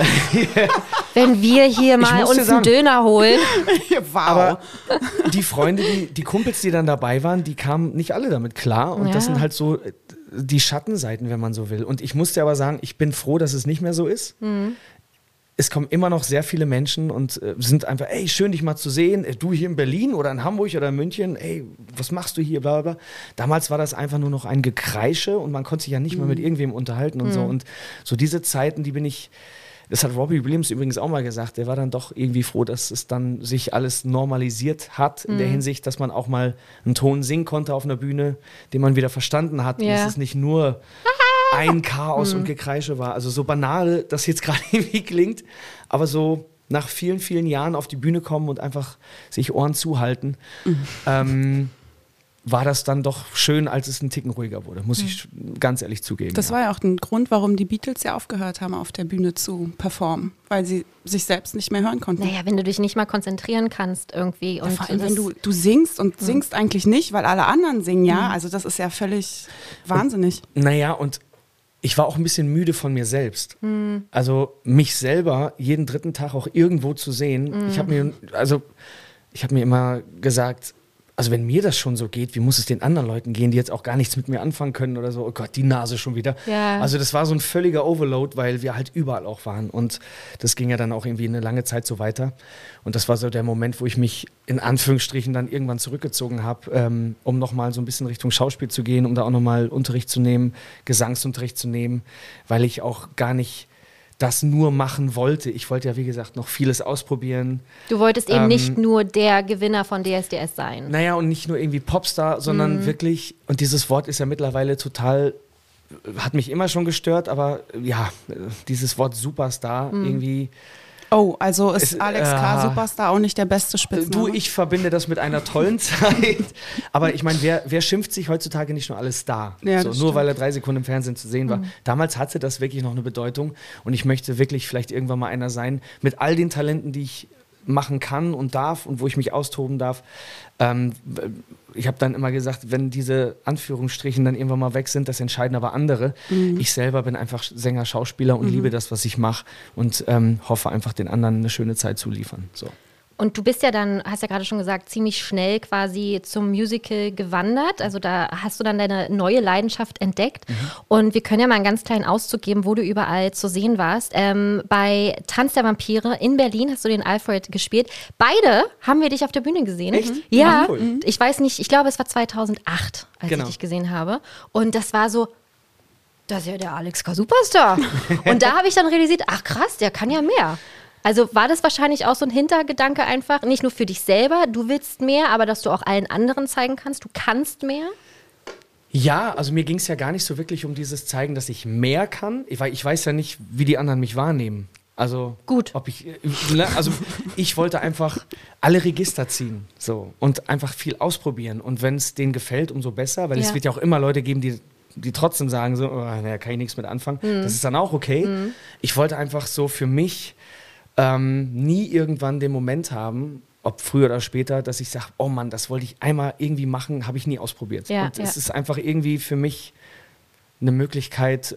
Wenn wir hier mal uns einen Döner holen. Wow. Aber die Freunde, die Kumpels, die dann dabei waren, die kamen nicht alle damit klar. Und das sind halt so die Schattenseiten, wenn man so will. Und ich musste aber sagen, ich bin froh, dass es nicht mehr so ist. Es kommen immer noch sehr viele Menschen und sind einfach, ey, schön dich mal zu sehen. Du hier in Berlin oder in Hamburg oder in München, ey, was machst du hier, bla bla. Damals war das einfach nur noch ein Gekreische und man konnte sich ja nicht mal mit irgendwem unterhalten und so. Und so diese Zeiten, das hat Robbie Williams übrigens auch mal gesagt, der war dann doch irgendwie froh, dass es dann sich alles normalisiert hat, in der Hinsicht, dass man auch mal einen Ton singen konnte auf einer Bühne, den man wieder verstanden hat. Und dass es nicht nur ein Chaos und Gekreische war. Also so banal das jetzt gerade irgendwie klingt, aber so nach vielen, vielen Jahren auf die Bühne kommen und einfach sich Ohren zuhalten, war das dann doch schön, als es einen Ticken ruhiger wurde, muss ich ganz ehrlich zugeben. Das war ja auch ein Grund, warum die Beatles ja aufgehört haben, auf der Bühne zu performen, weil sie sich selbst nicht mehr hören konnten. Naja, wenn du dich nicht mal konzentrieren kannst irgendwie. Und vor allem, wenn du singst und singst eigentlich nicht, weil alle anderen singen, also das ist ja völlig wahnsinnig. Naja, und ich war auch ein bisschen müde von mir selbst. Also mich selber jeden 3. Tag auch irgendwo zu sehen. Ich habe mir immer gesagt, also wenn mir das schon so geht, wie muss es den anderen Leuten gehen, die jetzt auch gar nichts mit mir anfangen können oder so, oh Gott, die Nase schon wieder. Ja. Also das war so ein völliger Overload, weil wir halt überall auch waren und das ging ja dann auch irgendwie eine lange Zeit so weiter und das war so der Moment, wo ich mich in Anführungsstrichen dann irgendwann zurückgezogen habe, um nochmal so ein bisschen Richtung Schauspiel zu gehen, um da auch nochmal Unterricht zu nehmen, Gesangsunterricht zu nehmen, weil ich auch gar nicht das nur machen wollte. Ich wollte ja, wie gesagt, noch vieles ausprobieren. Du wolltest eben nicht nur der Gewinner von DSDS sein. Naja, und nicht nur irgendwie Popstar, sondern wirklich, und dieses Wort ist ja mittlerweile total, hat mich immer schon gestört, aber ja, dieses Wort Superstar irgendwie. Oh, also ist Alex K. Superstar auch nicht der beste Spitzname? Du, ich verbinde das mit einer tollen Zeit. Aber ich meine, wer schimpft sich heutzutage nicht nur alles Star? Ja, so, nur weil er 3 Sekunden im Fernsehen zu sehen war. Damals hatte das wirklich noch eine Bedeutung. Und ich möchte wirklich vielleicht irgendwann mal einer sein, mit all den Talenten, die ich machen kann und darf und wo ich mich austoben darf. Ich habe dann immer gesagt, wenn diese Anführungsstrichen dann irgendwann mal weg sind, das entscheiden aber andere. Ich selber bin einfach Sänger, Schauspieler und liebe das, was ich mache und hoffe einfach den anderen eine schöne Zeit zu liefern. So. Und du bist ja dann, hast ja gerade schon gesagt, ziemlich schnell quasi zum Musical gewandert. Also da hast du dann deine neue Leidenschaft entdeckt. Und wir können ja mal einen ganz kleinen Auszug geben, wo du überall zu sehen warst. Bei Tanz der Vampire in Berlin hast du den Alfred gespielt. Beide haben wir dich auf der Bühne gesehen. Echt? Ja, Cool. Ich weiß nicht, ich glaube, es war 2008, als ich dich gesehen habe. Und das war so, das ist ja der Alex K. Superstar. Und da habe ich dann realisiert, ach krass, der kann ja mehr. Also war das wahrscheinlich auch so ein Hintergedanke einfach, nicht nur für dich selber, du willst mehr, aber dass du auch allen anderen zeigen kannst, du kannst mehr? Ja, also mir ging es ja gar nicht so wirklich um dieses Zeigen, dass ich mehr kann. Ich weiß ja nicht, wie die anderen mich wahrnehmen. Also gut. Ich wollte einfach alle Register ziehen so, und einfach viel ausprobieren. Und wenn es denen gefällt, umso besser, weil es wird ja auch immer Leute geben, die trotzdem sagen so, oh, naja, kann ich nichts mit anfangen. Das ist dann auch okay. Ich wollte einfach so für mich nie irgendwann den Moment haben, ob früher oder später, dass ich sage, oh Mann, das wollte ich einmal irgendwie machen, habe ich nie ausprobiert. Ja, und es ist einfach irgendwie für mich eine Möglichkeit,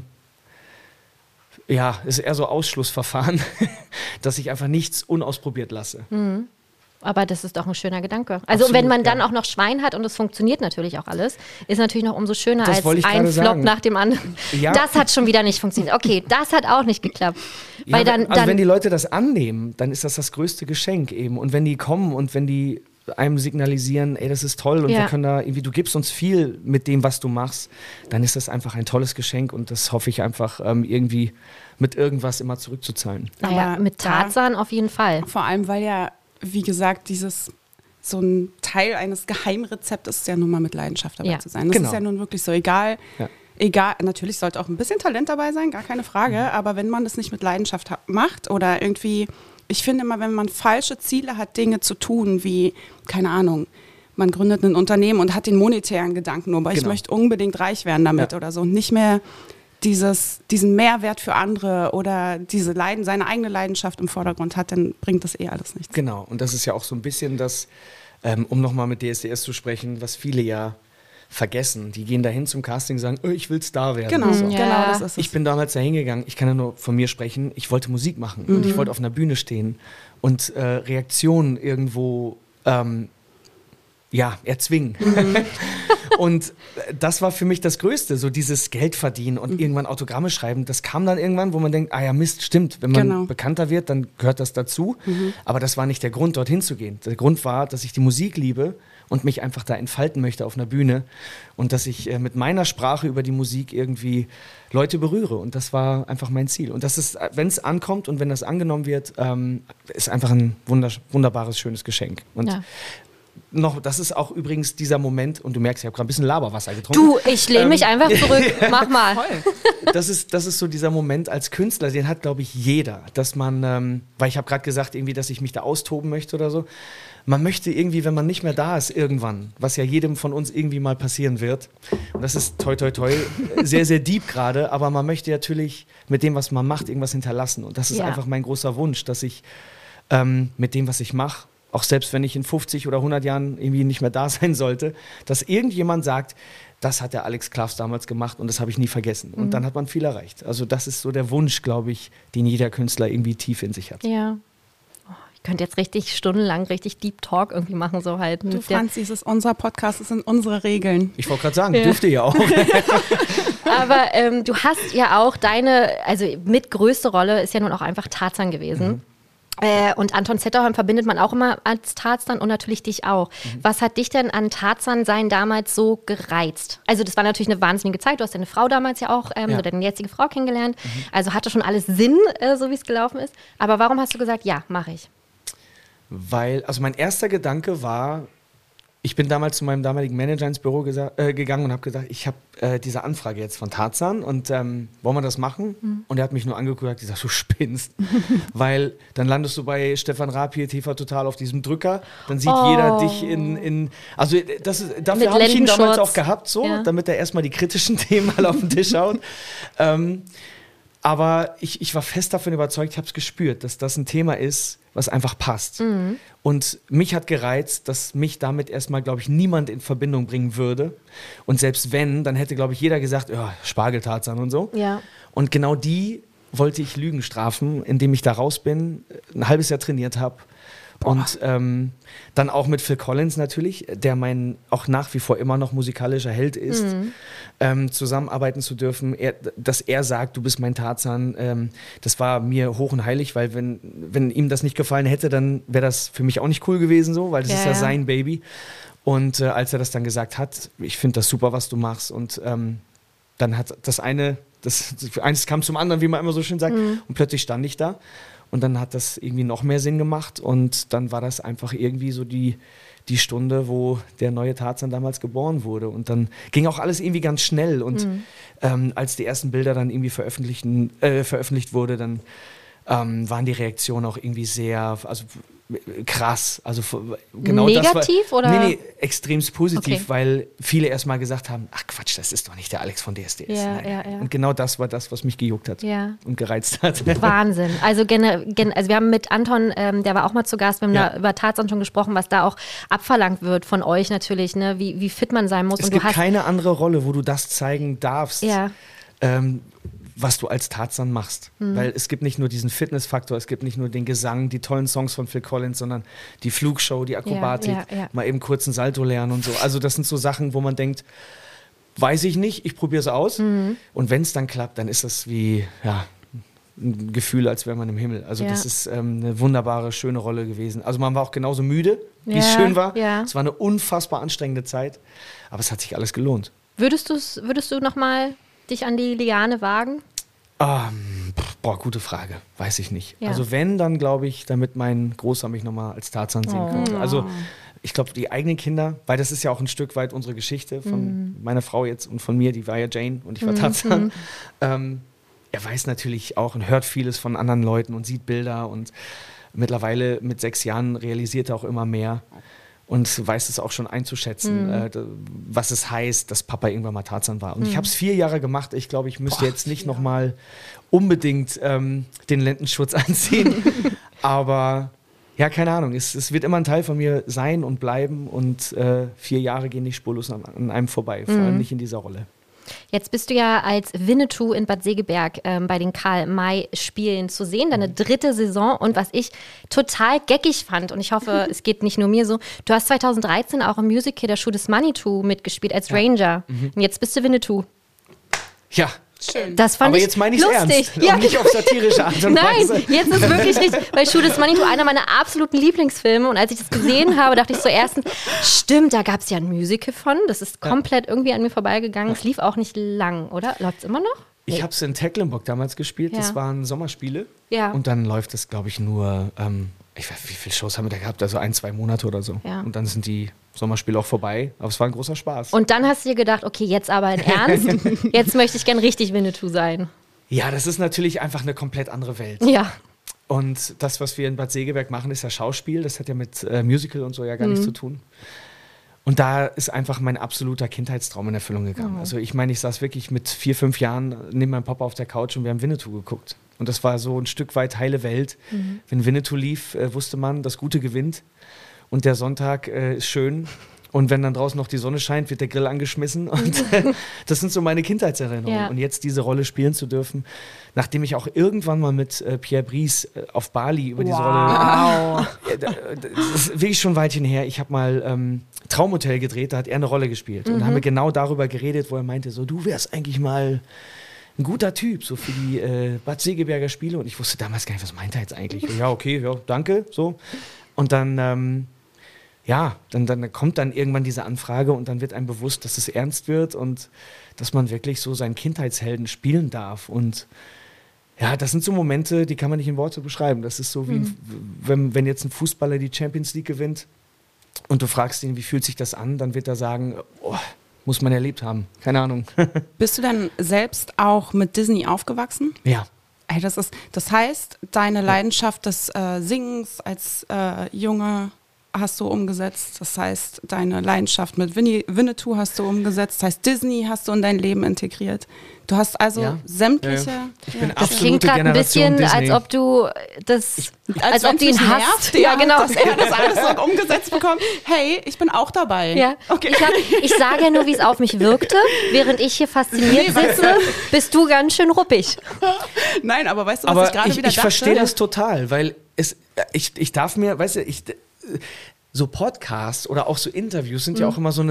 ist eher so Ausschlussverfahren, dass ich einfach nichts unausprobiert lasse. Aber das ist doch ein schöner Gedanke. Also Absolut, wenn man dann auch noch Schwein hat und es funktioniert natürlich auch alles, ist natürlich noch umso schöner Das als wollte ich ein gerade Flop sagen. nach dem anderen. Ja. Das hat schon wieder nicht funktioniert. Okay, das hat auch nicht geklappt. Ja, Weil dann, wenn die Leute das annehmen, dann ist das größte Geschenk eben. Und wenn die kommen und wenn die einem signalisieren, ey, das ist toll und wir können da irgendwie, du gibst uns viel mit dem, was du machst, dann ist das einfach ein tolles Geschenk und das hoffe ich einfach irgendwie mit irgendwas immer zurückzuzahlen. naja, Aber mit Tarzan auf jeden Fall. Vor allem, weil ja, wie gesagt, so ein Teil eines Geheimrezeptes ist ja nun mal mit Leidenschaft dabei zu sein. Das ist ja nun wirklich so, egal, natürlich sollte auch ein bisschen Talent dabei sein, gar keine Frage, aber wenn man das nicht mit Leidenschaft macht oder irgendwie, ich finde immer, wenn man falsche Ziele hat, Dinge zu tun, wie, keine Ahnung, man gründet ein Unternehmen und hat den monetären Gedanken nur, aber ich möchte unbedingt reich werden damit oder so und nicht mehr diesen Mehrwert für andere oder seine eigene Leidenschaft im Vordergrund hat, dann bringt das alles nichts. Genau, und das ist ja auch so ein bisschen das, um nochmal mit DSDS zu sprechen, was viele ja vergessen. Die gehen dahin zum Casting und sagen, ich will Star werden. Genau, So. genau, das ist es. Ich bin damals da hingegangen, ich kann ja nur von mir sprechen, ich wollte Musik machen und ich wollte auf einer Bühne stehen und Reaktionen irgendwo erzwingen. Und das war für mich das Größte, so dieses Geld verdienen und irgendwann Autogramme schreiben. Das kam dann irgendwann, wo man denkt, ah ja Mist, stimmt, wenn man bekannter wird, dann gehört das dazu. Aber das war nicht der Grund, dorthin zu gehen. Der Grund war, dass ich die Musik liebe und mich einfach da entfalten möchte auf einer Bühne und dass ich mit meiner Sprache über die Musik irgendwie Leute berühre. Und das war einfach mein Ziel. Und das ist, wenn es ankommt und wenn das angenommen wird, ist einfach ein wunderbares, schönes Geschenk. Und das ist auch übrigens dieser Moment, und du merkst, ich habe gerade ein bisschen Laberwasser getrunken. Du, ich lehne mich einfach zurück, mach mal. Das ist so dieser Moment als Künstler, den hat, glaube ich, jeder, dass man, weil ich habe gerade gesagt, irgendwie, dass ich mich da austoben möchte oder so, man möchte irgendwie, wenn man nicht mehr da ist irgendwann, was ja jedem von uns irgendwie mal passieren wird, und das ist toi toi toi, sehr, sehr deep gerade, aber man möchte natürlich mit dem, was man macht, irgendwas hinterlassen und das ist einfach mein großer Wunsch, dass ich mit dem, was ich mache, auch selbst wenn ich in 50 oder 100 Jahren irgendwie nicht mehr da sein sollte, dass irgendjemand sagt, das hat der Alex Klaffs damals gemacht und das habe ich nie vergessen. Und dann hat man viel erreicht. Also das ist so der Wunsch, glaube ich, den jeder Künstler irgendwie tief in sich hat. Ja. Ich könnte jetzt richtig stundenlang richtig Deep Talk irgendwie machen, so halt. Du Franzi, es ist unser Podcast, es sind unsere Regeln. Ich wollte gerade sagen, dürft ihr ja auch. Aber du hast ja auch also mit größte Rolle ist ja nun auch einfach Tarzan gewesen. Und Anton Zetterholm verbindet man auch immer als Tarzan und natürlich dich auch. Was hat dich denn an Tarzan sein damals so gereizt? Also das war natürlich eine wahnsinnige Zeit. Du hast deine Frau damals ja auch, oder deine jetzige Frau kennengelernt. Also hatte schon alles Sinn, so wie es gelaufen ist. Aber warum hast du gesagt, ja, mache ich? Weil, also mein erster Gedanke war, ich bin damals zu meinem damaligen Manager ins Büro gegangen und habe gesagt, ich habe diese Anfrage jetzt von Tarzan und wollen wir das machen? Und er hat mich nur angeguckt und hat gesagt, du spinnst. Weil dann landest du bei Stefan Raab hier TV Total auf diesem Drücker, dann sieht jeder dich also dafür habe ich ihn damals auch gehabt, so, damit er erstmal die kritischen Themen mal auf den Tisch haut. Aber ich war fest davon überzeugt, ich habe es gespürt, dass das ein Thema ist, was einfach passt. Und mich hat gereizt, dass mich damit erstmal, glaube ich, niemand in Verbindung bringen würde. Und selbst wenn, dann hätte, glaube ich, jeder gesagt, Spargeltarzan und so. Ja. Und genau die wollte ich Lügen strafen, indem ich da raus bin, ein halbes Jahr trainiert habe Und dann auch mit Phil Collins natürlich, der mein auch nach wie vor immer noch musikalischer Held ist, zusammenarbeiten zu dürfen. Dass er sagt, du bist mein Tarzan, das war mir hoch und heilig, weil wenn ihm das nicht gefallen hätte, dann wäre das für mich auch nicht cool gewesen, so, weil das ist ja sein Baby. Und als er das dann gesagt hat, ich finde das super, was du machst. Und dann hat eines kam zum anderen, wie man immer so schön sagt, und plötzlich stand ich da. Und dann hat das irgendwie noch mehr Sinn gemacht und dann war das einfach irgendwie so die Stunde, wo der neue Tarzan damals geboren wurde. Und dann ging auch alles irgendwie ganz schnell. Und als die ersten Bilder dann irgendwie veröffentlicht wurde, dann waren die Reaktionen auch irgendwie sehr krass. Also genau negativ das war, oder? Nee, extremst positiv, weil viele erstmal gesagt haben, ach Quatsch, das ist doch nicht der Alex von DSDS. Ja. Und genau das war das, was mich gejuckt hat und gereizt hat. Wahnsinn. Also, also wir haben mit Anton, der war auch mal zu Gast, wir haben da über Tarzan schon gesprochen, was da auch abverlangt wird von euch natürlich, ne? Wie fit man sein muss. Es gibt keine andere Rolle, wo du das zeigen darfst. Ja. Was du als Tarzan machst. Weil es gibt nicht nur diesen Fitnessfaktor, es gibt nicht nur den Gesang, die tollen Songs von Phil Collins, sondern die Flugshow, die Akrobatik, mal eben kurz einen Salto lernen und so. Also das sind so Sachen, wo man denkt, weiß ich nicht, ich probiere es aus. Und wenn es dann klappt, dann ist das wie ein Gefühl, als wäre man im Himmel. Also das ist eine wunderbare, schöne Rolle gewesen. Also man war auch genauso müde, wie es schön war. Ja. Es war eine unfassbar anstrengende Zeit, aber es hat sich alles gelohnt. Würdest du nochmal dich an die Liane wagen? Gute Frage. Weiß ich nicht. Ja. Also wenn, dann glaube ich, damit mein Großer mich nochmal als Tarzan sehen könnte. Also ich glaube, die eigenen Kinder, weil das ist ja auch ein Stück weit unsere Geschichte von meiner Frau jetzt und von mir, die war ja Jane und ich war Tarzan. Er weiß natürlich auch und hört vieles von anderen Leuten und sieht Bilder und mittlerweile mit 6 Jahren realisiert er auch immer mehr. Und weiß es auch schon einzuschätzen, was es heißt, dass Papa irgendwann mal Tarzan war. Und ich habe es 4 Jahre gemacht. Ich glaube, ich müsste jetzt nicht nochmal unbedingt den Lendenschutz anziehen. Aber ja, keine Ahnung. Es wird immer ein Teil von mir sein und bleiben. Und 4 Jahre gehen nicht spurlos an einem vorbei. Vor allem nicht in dieser Rolle. Jetzt bist du ja als Winnetou in Bad Segeberg bei den Karl-May-Spielen zu sehen, deine 3. Saison. Und was ich total geckig fand, und ich hoffe, es geht nicht nur mir so, du hast 2013 auch im Musical Der Schuh des Manitou mitgespielt als Ranger. Und jetzt bist du Winnetou. Ja. Schön. Das fand aber ich jetzt meine ich es ernst. Ja, und nicht auf satirische Art und Weise. Nein, jetzt ist wirklich richtig. Weil Schuh des Manitou einer meiner absoluten Lieblingsfilme. Und als ich das gesehen habe, dachte ich zuerst, stimmt, da gab es ja ein Musical von. Das ist komplett irgendwie an mir vorbeigegangen. Es lief auch nicht lang, oder? Läuft es immer noch? Ich habe es in Tecklenburg damals gespielt. Das waren Sommerspiele. Ja. Und dann läuft es, glaube ich, nur, ich weiß, wie viele Shows haben wir da gehabt? Also 1-2 Monate oder so. Ja. Und dann sind die Sommerspiele auch vorbei. Aber es war ein großer Spaß. Und dann hast du dir gedacht, okay, jetzt aber in Ernst. Jetzt möchte ich gern richtig Winnetou sein. Ja, das ist natürlich einfach eine komplett andere Welt. Ja. Und das, was wir in Bad Segeberg machen, ist ja Schauspiel. Das hat ja mit Musical und so ja gar nichts zu tun. Und da ist einfach mein absoluter Kindheitstraum in Erfüllung gegangen. Also ich meine, ich saß wirklich mit 4, 5 Jahren neben meinem Papa auf der Couch und wir haben Winnetou geguckt. Und das war so ein Stück weit heile Welt. Wenn Winnetou lief, wusste man, das Gute gewinnt. Und der Sonntag ist schön. Und wenn dann draußen noch die Sonne scheint, wird der Grill angeschmissen. Und das sind so meine Kindheitserinnerungen. Ja. Und jetzt diese Rolle spielen zu dürfen, nachdem ich auch irgendwann mal mit Pierre Brice auf Bali über diese Rolle... Das ist wirklich schon ein Weilchen her. Ich habe mal Traumhotel gedreht, da hat er eine Rolle gespielt. Und da haben wir genau darüber geredet, wo er meinte, so, du wärst eigentlich mal ein guter Typ, so für die Bad Segeberger Spiele. Und ich wusste damals gar nicht, was meint er jetzt eigentlich. Ja, okay, ja, danke, so. Und dann... dann kommt dann irgendwann diese Anfrage und dann wird einem bewusst, dass es ernst wird und dass man wirklich so seinen Kindheitshelden spielen darf. Und ja, das sind so Momente, die kann man nicht in Worte beschreiben. Das ist so wie, wenn jetzt ein Fußballer die Champions League gewinnt und du fragst ihn, wie fühlt sich das an, dann wird er sagen, oh, muss man erlebt haben. Keine Ahnung. Bist du dann selbst auch mit Disney aufgewachsen? Ja. Ey, das heißt, deine Leidenschaft des Singens als Junge hast du umgesetzt. Das heißt, deine Leidenschaft mit Winnetou hast du umgesetzt. Das heißt, Disney hast du in dein Leben integriert. Du hast also sämtliche... Ich bin das klingt gerade ein bisschen, Disney. als ob du das... als ob du ihn hast. Ja, genau. Dass er das alles so umgesetzt bekommt. Hey, ich bin auch dabei. Ja. Okay. Ich sage ja nur, wie es auf mich wirkte. Während ich hier fasziniert sitze, bist du ganz schön ruppig. Nein, aber weißt du, was ich gerade wieder dachte? Ich verstehe das total, weil ich darf mir, weißt du, so Podcasts oder auch so Interviews sind ja auch immer so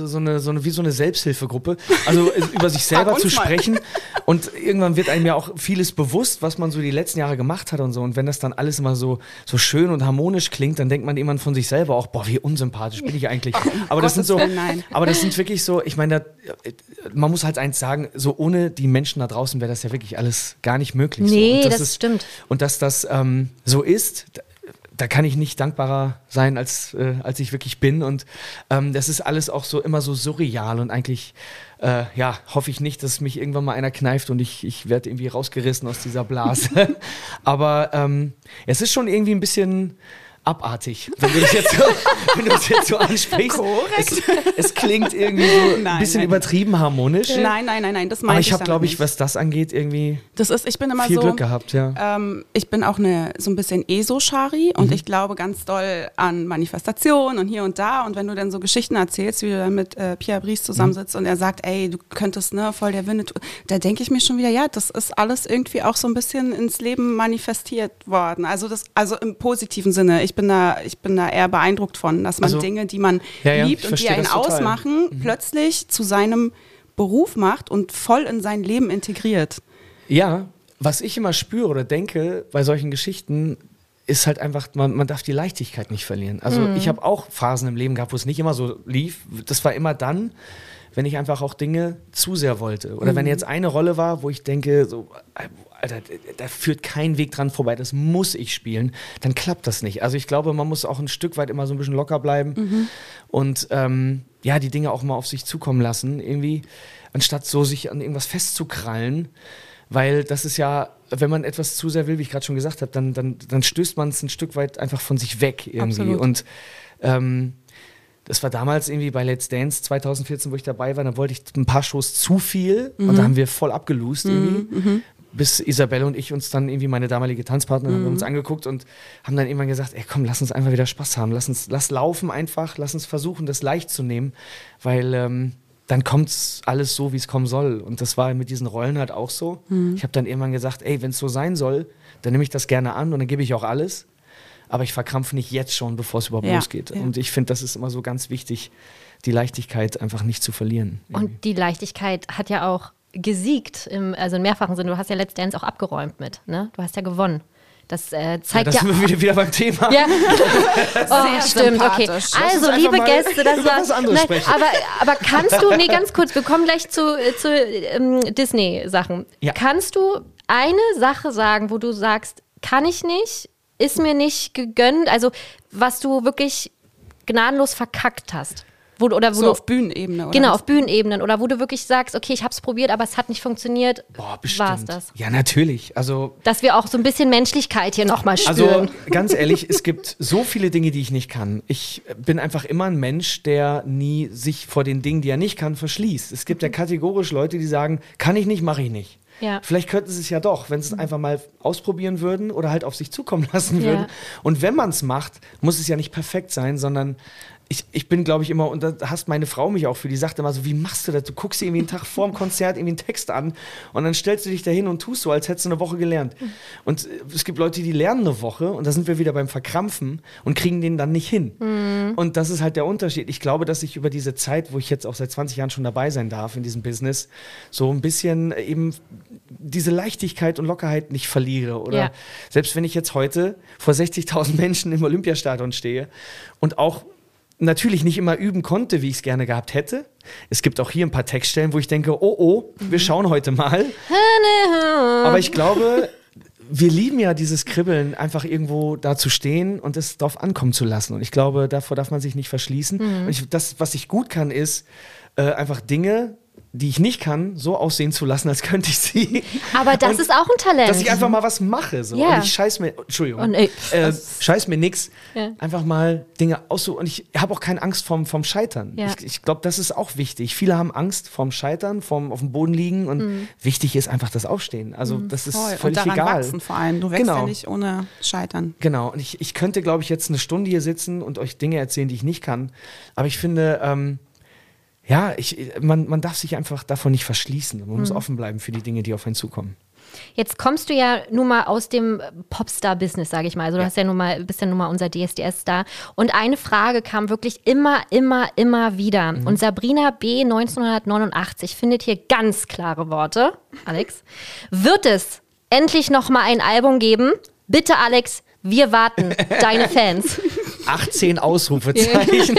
eine Selbsthilfegruppe. Also über sich selber zu sprechen. Und irgendwann wird einem ja auch vieles bewusst, was man so die letzten Jahre gemacht hat und so. Und wenn das dann alles immer so schön und harmonisch klingt, dann denkt man irgendwann von sich selber auch, boah, wie unsympathisch bin ich eigentlich. Aber das sind wirklich so, ich meine, man muss halt eins sagen, so ohne die Menschen da draußen wäre das ja wirklich alles gar nicht möglich. Nee, das stimmt. Und dass das so ist, da kann ich nicht dankbarer sein, als ich wirklich bin. Und das ist alles auch so immer so surreal. Und eigentlich, hoffe ich nicht, dass mich irgendwann mal einer kneift und ich werde irgendwie rausgerissen aus dieser Blase. Aber es ist schon irgendwie ein bisschen abartig, wenn du das jetzt so ansprichst. Korrekt. Es klingt irgendwie so ein bisschen übertrieben harmonisch. Nein, das meine ich. Aber ich habe, glaube ich, was das angeht, irgendwie ich bin immer viel so, Glück gehabt, ja. Ich bin auch so ein bisschen ESO-Schari und ich glaube ganz doll an Manifestation und hier und da. Und wenn du dann so Geschichten erzählst, wie du dann mit Pierre Brice zusammensitzt und er sagt, ey, du könntest, voll der Winnetou, da denke ich mir schon wieder, ja, das ist alles irgendwie auch so ein bisschen ins Leben manifestiert worden. Also im positiven Sinne. Ich bin da eher beeindruckt von, dass man Dinge, die man liebt und die einen ausmachen, plötzlich zu seinem Beruf macht und voll in sein Leben integriert. Ja, was ich immer spüre oder denke bei solchen Geschichten, ist halt einfach, man darf die Leichtigkeit nicht verlieren. Also ich habe auch Phasen im Leben gehabt, wo es nicht immer so lief. Das war immer dann, wenn ich einfach auch Dinge zu sehr wollte. Oder wenn jetzt eine Rolle war, wo ich denke, so, Alter, da führt kein Weg dran vorbei, das muss ich spielen, dann klappt das nicht. Also ich glaube, man muss auch ein Stück weit immer so ein bisschen locker bleiben und die Dinge auch mal auf sich zukommen lassen, irgendwie, anstatt so sich an irgendwas festzukrallen, weil das ist ja, wenn man etwas zu sehr will, wie ich gerade schon gesagt habe, dann stößt man es ein Stück weit einfach von sich weg irgendwie. Absolut. Und das war damals irgendwie bei Let's Dance 2014, wo ich dabei war, dann wollte ich ein paar Shows zu viel und da haben wir voll abgelost irgendwie. Bis Isabelle und ich uns dann irgendwie, meine damalige Tanzpartnerin, haben wir uns angeguckt und haben dann irgendwann gesagt, ey komm, lass uns einfach wieder Spaß haben, lass laufen einfach, lass uns versuchen, das leicht zu nehmen, weil dann kommt's alles so, wie es kommen soll. Und das war mit diesen Rollen halt auch so. Ich habe dann irgendwann gesagt, ey, wenn es so sein soll, dann nehme ich das gerne an und dann gebe ich auch alles. Aber ich verkrampfe nicht jetzt schon, bevor es überhaupt losgeht. Ja. Und ich finde, das ist immer so ganz wichtig, die Leichtigkeit einfach nicht zu verlieren. Irgendwie. Und die Leichtigkeit hat ja auch gesiegt, also im mehrfachen Sinne. Du hast ja Let's Dance auch abgeräumt mit, ne? Du hast ja gewonnen. Das zeigt ja... Das sind wir wieder beim Thema. Ja. Oh, stimmt, okay. Also, liebe Gäste, das war... was anderes sprechen. Aber kannst du... Nee, ganz kurz, wir kommen gleich zu Disney-Sachen. Ja. Kannst du eine Sache sagen, wo du sagst, kann ich nicht, ist mir nicht gegönnt, also was du wirklich gnadenlos verkackt hast? Auf Bühnenebene, oder? Genau, auf Bühnenebenen. Oder wo du wirklich sagst, okay, ich hab's probiert, aber es hat nicht funktioniert. Boah, bestimmt. War's das? Ja, natürlich. Also, dass wir auch so ein bisschen Menschlichkeit hier nochmal spüren. Also, ganz ehrlich, es gibt so viele Dinge, die ich nicht kann. Ich bin einfach immer ein Mensch, der nie sich vor den Dingen, die er nicht kann, verschließt. Es gibt ja kategorisch Leute, die sagen, kann ich nicht, mache ich nicht. Ja. Vielleicht könnten sie es ja doch, wenn sie es einfach mal ausprobieren würden oder halt auf sich zukommen lassen würden. Und wenn man es macht, muss es ja nicht perfekt sein, sondern ich bin, glaube ich, immer, und da hasst meine Frau mich auch für, die sagt immer so, wie machst du das? Du guckst dir irgendwie einen Tag vor dem Konzert irgendwie einen Text an und dann stellst du dich da hin und tust so, als hättest du eine Woche gelernt. Und es gibt Leute, die lernen eine Woche und da sind wir wieder beim Verkrampfen und kriegen den dann nicht hin. Und das ist halt der Unterschied. Ich glaube, dass ich über diese Zeit, wo ich jetzt auch seit 20 Jahren schon dabei sein darf in diesem Business, so ein bisschen eben diese Leichtigkeit und Lockerheit nicht verliere. Oder selbst wenn ich jetzt heute vor 60.000 Menschen im Olympiastadion stehe und auch natürlich nicht immer üben konnte, wie ich es gerne gehabt hätte. Es gibt auch hier ein paar Textstellen, wo ich denke, wir schauen heute mal. Aber ich glaube, wir lieben ja dieses Kribbeln, einfach irgendwo da zu stehen und es drauf ankommen zu lassen. Und ich glaube, davor darf man sich nicht verschließen. Und das, was ich gut kann, ist einfach Dinge, die ich nicht kann, so aussehen zu lassen, als könnte ich sie. Aber das ist auch ein Talent. Dass ich einfach mal was mache. So. Und ich scheiß mir, scheiß mir nix. Ja. Einfach mal Dinge aussuchen. Und ich habe auch keine Angst vom Scheitern. Ja. Ich glaube, das ist auch wichtig. Viele haben Angst vorm Scheitern, auf dem Boden liegen. Und wichtig ist einfach das Aufstehen. Also das ist völlig und daran egal. Wachsen vor allem. Du wächst ja nicht ohne Scheitern. Genau. Und ich könnte, glaube ich, jetzt eine Stunde hier sitzen und euch Dinge erzählen, die ich nicht kann. Aber ich finde... man darf sich einfach davon nicht verschließen. Man muss offen bleiben für die Dinge, die auf einen zukommen. Jetzt kommst du ja nun mal aus dem Popstar-Business, sage ich mal. Also du bist ja nun mal unser DSDS-Star. Und eine Frage kam wirklich immer wieder. Und Sabrina B. 1989 findet hier ganz klare Worte. Alex, wird es endlich noch mal ein Album geben? Bitte, Alex, wir warten. Deine Fans. 18 Ausrufezeichen.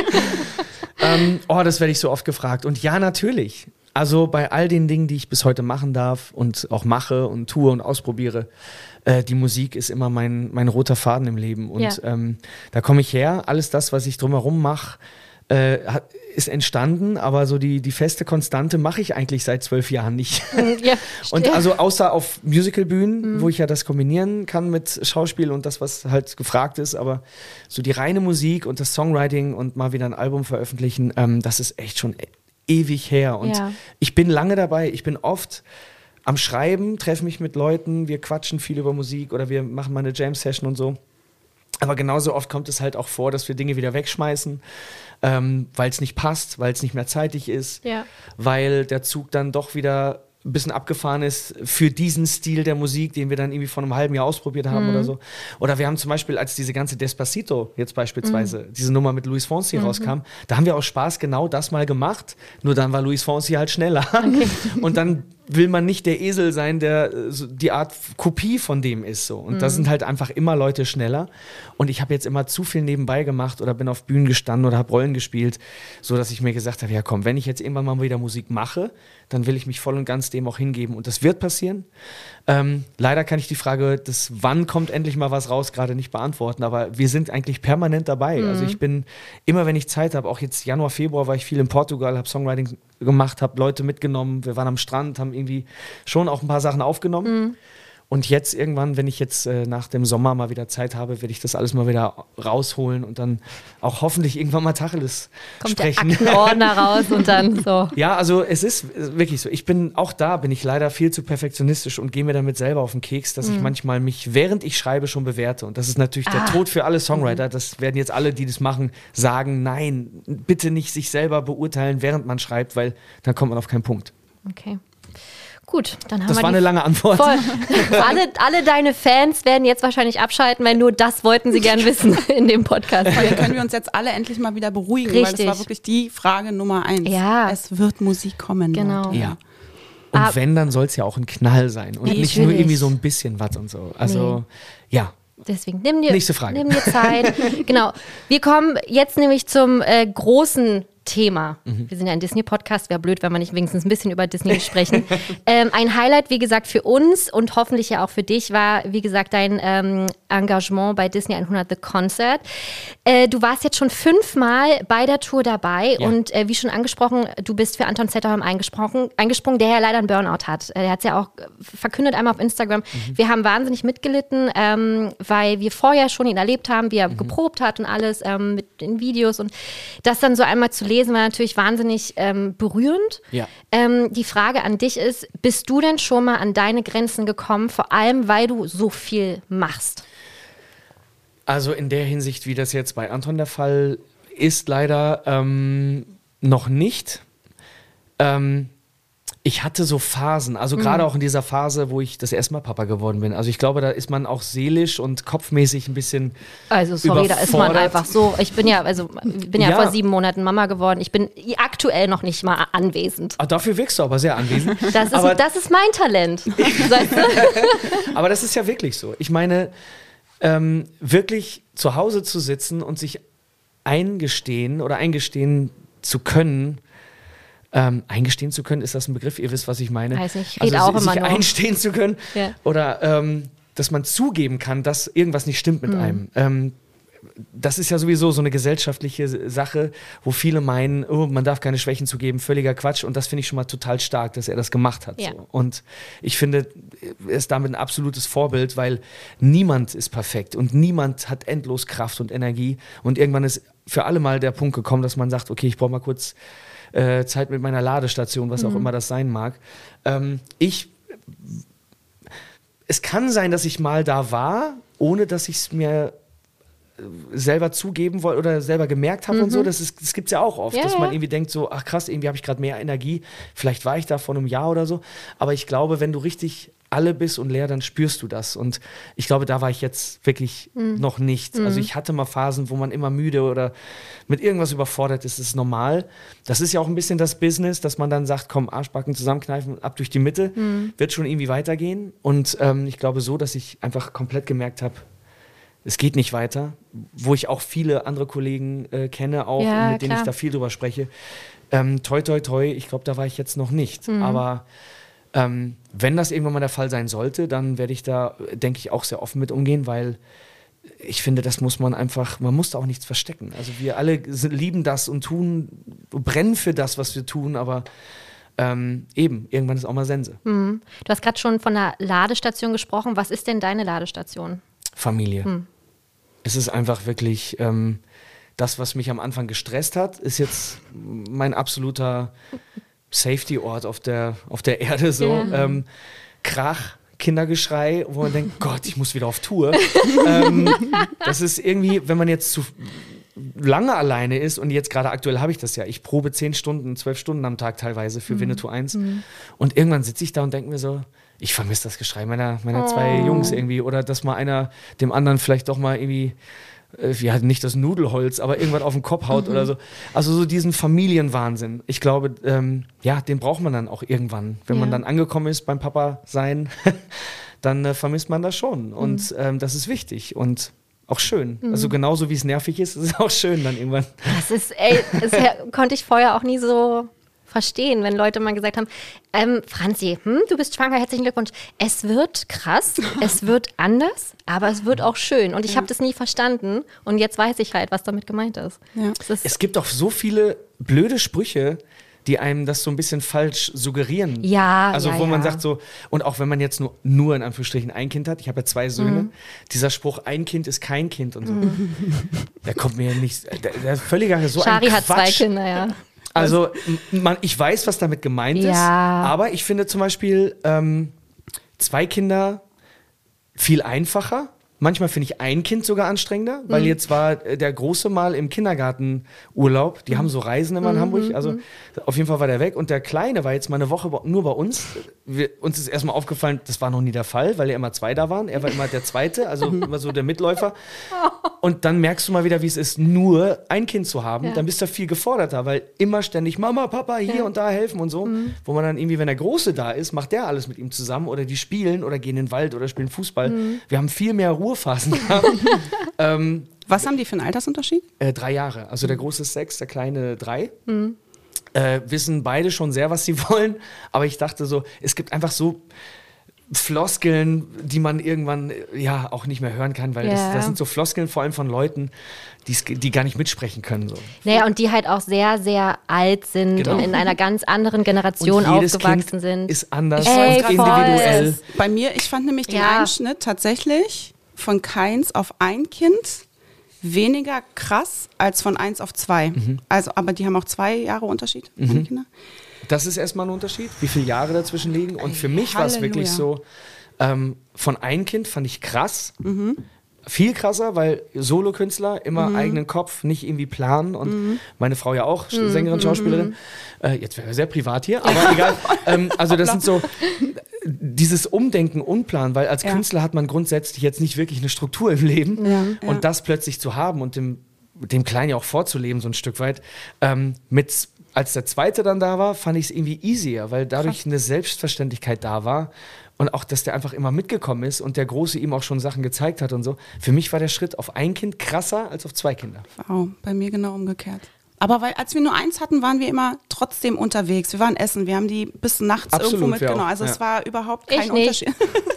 Das werde ich so oft gefragt. Und ja, natürlich. Also bei all den Dingen, die ich bis heute machen darf und auch mache und tue und ausprobiere, die Musik ist immer mein roter Faden im Leben. Und da komme ich her. Alles das, was ich drumherum mache, ist entstanden, aber so die feste Konstante mache ich eigentlich seit 12 Jahren nicht. Ja, und also außer auf Musicalbühnen, wo ich ja das kombinieren kann mit Schauspiel und das, was halt gefragt ist, aber so die reine Musik und das Songwriting und mal wieder ein Album veröffentlichen, das ist echt schon ewig her. Und ich bin lange dabei, ich bin oft am Schreiben, treffe mich mit Leuten, wir quatschen viel über Musik oder wir machen mal eine Jam-Session und so. Aber genauso oft kommt es halt auch vor, dass wir Dinge wieder wegschmeißen, weil es nicht passt, weil es nicht mehr zeitig ist, weil der Zug dann doch wieder ein bisschen abgefahren ist für diesen Stil der Musik, den wir dann irgendwie vor einem halben Jahr ausprobiert haben oder so. Oder wir haben zum Beispiel, als diese ganze Despacito jetzt beispielsweise, diese Nummer mit Luis Fonsi rauskam, da haben wir aus Spaß genau das mal gemacht, nur dann war Luis Fonsi halt schneller. Okay. Und dann will man nicht der Esel sein, der die Art Kopie von dem ist. So. Und da sind halt einfach immer Leute schneller. Und ich habe jetzt immer zu viel nebenbei gemacht oder bin auf Bühnen gestanden oder habe Rollen gespielt, so dass ich mir gesagt habe, ja komm, wenn ich jetzt irgendwann mal wieder Musik mache, dann will ich mich voll und ganz dem auch hingeben. Und das wird passieren. Leider kann ich die Frage, wann kommt endlich mal was raus, gerade nicht beantworten. Aber wir sind eigentlich permanent dabei. Also ich bin immer, wenn ich Zeit habe, auch jetzt Januar, Februar war ich viel in Portugal, habe Songwriting gemacht, habe Leute mitgenommen. Wir waren am Strand, haben irgendwie schon auch ein paar Sachen aufgenommen. Und jetzt irgendwann, wenn ich jetzt nach dem Sommer mal wieder Zeit habe, werde ich das alles mal wieder rausholen und dann auch hoffentlich irgendwann mal Tacheles sprechen. Kommt der Aktenordner raus und dann so. Ja, also es ist wirklich so. Bin ich leider viel zu perfektionistisch und gehe mir damit selber auf den Keks, dass ich manchmal mich, während ich schreibe, schon bewerte. Und das ist natürlich der Tod für alle Songwriter. Das werden jetzt alle, die das machen, sagen, nein, bitte nicht sich selber beurteilen, während man schreibt, weil dann kommt man auf keinen Punkt. Okay. Gut, dann haben das wir war eine lange Antwort. Voll. Alle deine Fans werden jetzt wahrscheinlich abschalten, weil nur das wollten sie gern wissen in dem Podcast. Dann können wir uns jetzt alle endlich mal wieder beruhigen, weil das war wirklich die Frage Nummer 1. Ja. Es wird Musik kommen. Genau. Leute. Ja. Und wenn, dann soll es ja auch ein Knall sein und nicht nur irgendwie so ein bisschen was und so. Also, ja. Deswegen nimm dir Zeit. Genau. Wir kommen jetzt nämlich zum großen Thema. Wir sind ja ein Disney-Podcast, wäre blöd, wenn wir nicht wenigstens ein bisschen über Disney sprechen. Ein Highlight, wie gesagt, für uns und hoffentlich ja auch für dich war, wie gesagt, dein Engagement bei Disney 100 The Concert. Du warst jetzt schon 5-mal bei der Tour dabei und wie schon angesprochen, du bist für Anton Zetterholm eingesprungen, der ja leider einen Burnout hat. Er hat es ja auch verkündet einmal auf Instagram. Wir haben wahnsinnig mitgelitten, weil wir vorher schon ihn erlebt haben, wie er geprobt hat und alles mit den Videos und das dann so einmal zu lesen war natürlich wahnsinnig berührend. Ja. Die Frage an dich ist, bist du denn schon mal an deine Grenzen gekommen, vor allem, weil du so viel machst? Also in der Hinsicht, wie das jetzt bei Anton der Fall ist, leider noch nicht. Ich hatte so Phasen, also gerade auch in dieser Phase, wo ich das erste Mal Papa geworden bin. Also ich glaube, da ist man auch seelisch und kopfmäßig ein bisschen Also sorry, da ist man einfach so. Ich bin ja vor 7 Monaten Mama geworden. Ich bin aktuell noch nicht mal anwesend. Dafür wirkst du aber sehr anwesend. Das ist mein Talent. Weißt du? Aber das ist ja wirklich so. Ich meine, wirklich zu Hause zu sitzen und sich eingestehen zu können, eingestehen zu können, ist das ein Begriff? Ihr wisst, was ich meine. Weiß nicht, ich rede auch immer sich nur. Einstehen zu können oder dass man zugeben kann, dass irgendwas nicht stimmt mit einem. Das ist ja sowieso so eine gesellschaftliche Sache, wo viele meinen, oh, man darf keine Schwächen zugeben, völliger Quatsch. Und das finde ich schon mal total stark, dass er das gemacht hat. Ja. So. Und ich finde, er ist damit ein absolutes Vorbild, weil niemand ist perfekt und niemand hat endlos Kraft und Energie. Und irgendwann ist für alle mal der Punkt gekommen, dass man sagt, okay, ich brauche mal kurz Zeit mit meiner Ladestation, was auch immer das sein mag. Es kann sein, dass ich mal da war, ohne dass ich es mir selber zugeben wollte oder selber gemerkt habe und so. Das gibt es ja auch oft, dass man irgendwie denkt so, ach krass, irgendwie habe ich gerade mehr Energie. Vielleicht war ich da vor einem Jahr oder so. Aber ich glaube, wenn du richtig alle bist und leer, dann spürst du das. Und ich glaube, da war ich jetzt wirklich noch nicht. Also ich hatte mal Phasen, wo man immer müde oder mit irgendwas überfordert ist. Das ist normal. Das ist ja auch ein bisschen das Business, dass man dann sagt, komm, Arschbacken zusammenkneifen, ab durch die Mitte. Wird schon irgendwie weitergehen. Und ich glaube so, dass ich einfach komplett gemerkt habe, es geht nicht weiter. Wo ich auch viele andere Kollegen kenne, auch mit denen ich da viel drüber spreche. Toi, toi, toi, ich glaube, da war ich jetzt noch nicht. Aber wenn das irgendwann mal der Fall sein sollte, dann werde ich da, denke ich, auch sehr offen mit umgehen, weil ich finde, das muss man einfach, man muss da auch nichts verstecken. Also wir alle lieben das und brennen für das, was wir tun, aber irgendwann ist auch mal Sense. Du hast gerade schon von einer Ladestation gesprochen. Was ist denn deine Ladestation? Familie. Es ist einfach wirklich das, was mich am Anfang gestresst hat, ist jetzt mein absoluter Safety-Ort auf der Erde. So. Ja. Krach, Kindergeschrei, wo man denkt, Gott, ich muss wieder auf Tour. Das ist irgendwie, wenn man jetzt zu lange alleine ist und jetzt gerade aktuell habe ich das ja, ich probe 10 Stunden, 12 Stunden am Tag teilweise für Winnetou 1 und irgendwann sitze ich da und denke mir so, ich vermisse das Geschrei meiner 2 Jungs irgendwie oder dass mal einer dem anderen vielleicht doch mal irgendwie nicht das Nudelholz, aber irgendwas auf den Kopf haut oder so. Also so diesen Familienwahnsinn. Ich glaube, den braucht man dann auch irgendwann. Wenn man dann angekommen ist beim Papa sein, dann vermisst man das schon. Und das ist wichtig und auch schön. Also genauso wie es nervig ist, ist es auch schön dann irgendwann. Das konnte ich vorher auch nie so verstehen, wenn Leute mal gesagt haben, Franzi, du bist schwanger, herzlichen Glückwunsch. Es wird krass, es wird anders, aber es wird auch schön. Und ich habe das nie verstanden und jetzt weiß ich halt, was damit gemeint ist. Ja. Es gibt auch so viele blöde Sprüche, die einem das so ein bisschen falsch suggerieren. Ja, also wo man sagt so, und auch wenn man jetzt nur in Anführungsstrichen ein Kind hat, ich habe ja 2 Söhne, dieser Spruch, ein Kind ist kein Kind und so, der kommt mir ja nicht, der ist völliger so Shari ein Quatsch. hat 2 Kinder, ja. Also ich weiß, was damit gemeint ist, aber ich finde zum Beispiel 2 Kinder viel einfacher. Manchmal finde ich ein Kind sogar anstrengender, weil jetzt war der Große mal im Kindergartenurlaub. Die haben so Reisen immer in Hamburg. Also auf jeden Fall war der weg. Und der Kleine war jetzt mal eine Woche nur bei uns. Uns ist erstmal aufgefallen, das war noch nie der Fall, weil ja immer 2 da waren. Er war immer der Zweite, also immer so der Mitläufer. Und dann merkst du mal wieder, wie es ist, nur ein Kind zu haben. Ja. Dann bist du viel geforderter, weil immer ständig Mama, Papa hier und da helfen und so. Wo man dann irgendwie, wenn der Große da ist, macht der alles mit ihm zusammen. Oder die spielen oder gehen in den Wald oder spielen Fußball. Wir haben viel mehr Ruhephasen gehabt. Was haben die für einen Altersunterschied? 3 Jahre. Also der Große ist 6, der Kleine 3. Wissen beide schon sehr, was sie wollen. Aber ich dachte so, es gibt einfach so Floskeln, die man irgendwann auch nicht mehr hören kann, weil das sind so Floskeln vor allem von Leuten, die gar nicht mitsprechen können. So. Naja, und die halt auch sehr, sehr alt sind und in einer ganz anderen Generation aufgewachsen kind sind. Ist anders, individuell. Bei mir, ich fand nämlich den Einschnitt tatsächlich von keins auf ein Kind weniger krass als von 1 auf 2. Also, aber die haben auch 2 Jahre Unterschied, meine Kinder. Das ist erstmal ein Unterschied, wie viele Jahre dazwischen liegen. Und für mich war es wirklich so, von ein Kind fand ich krass, viel krasser, weil Solokünstler, immer eigenen Kopf, nicht irgendwie planen. Und meine Frau ja auch, Sängerin, Schauspielerin. Jetzt wäre sehr privat hier, aber egal. Also das sind so dieses Umdenken, Unplan, weil als Künstler hat man grundsätzlich jetzt nicht wirklich eine Struktur im Leben. Ja. Und das plötzlich zu haben und dem Kleinen ja auch vorzuleben, so ein Stück weit, als der Zweite dann da war, fand ich es irgendwie easier, weil dadurch eine Selbstverständlichkeit da war und auch, dass der einfach immer mitgekommen ist und der Große ihm auch schon Sachen gezeigt hat und so. Für mich war der Schritt auf ein Kind krasser als auf 2 Kinder. Wow, bei mir genau umgekehrt. Aber weil, als wir nur 1 hatten, waren wir immer trotzdem unterwegs. Wir waren essen, wir haben die bis nachts irgendwo mitgenommen. Also es war überhaupt kein Unterschied.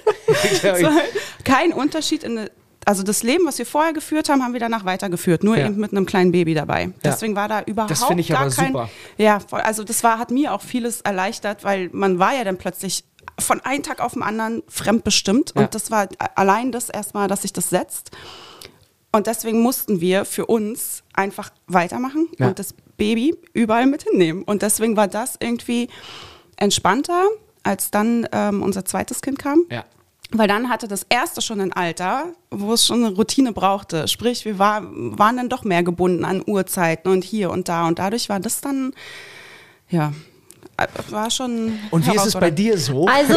Kein Unterschied also das Leben, was wir vorher geführt haben, haben wir danach weitergeführt, nur eben mit einem kleinen Baby dabei. Deswegen war da überhaupt das finde ich gar aber kein... super. Ja, also das hat mir auch vieles erleichtert, weil man war ja dann plötzlich von einem Tag auf den anderen fremdbestimmt. Und das war allein das erstmal, dass sich das setzt. Und deswegen mussten wir für uns einfach weitermachen und das Baby überall mit hinnehmen. Und deswegen war das irgendwie entspannter, als dann unser zweites Kind kam. Ja. Weil dann hatte das erste schon ein Alter, wo es schon eine Routine brauchte. Sprich, wir waren dann doch mehr gebunden an Uhrzeiten und hier und da. Und dadurch war das dann, war schon. Und wie ist es bei dir so? Also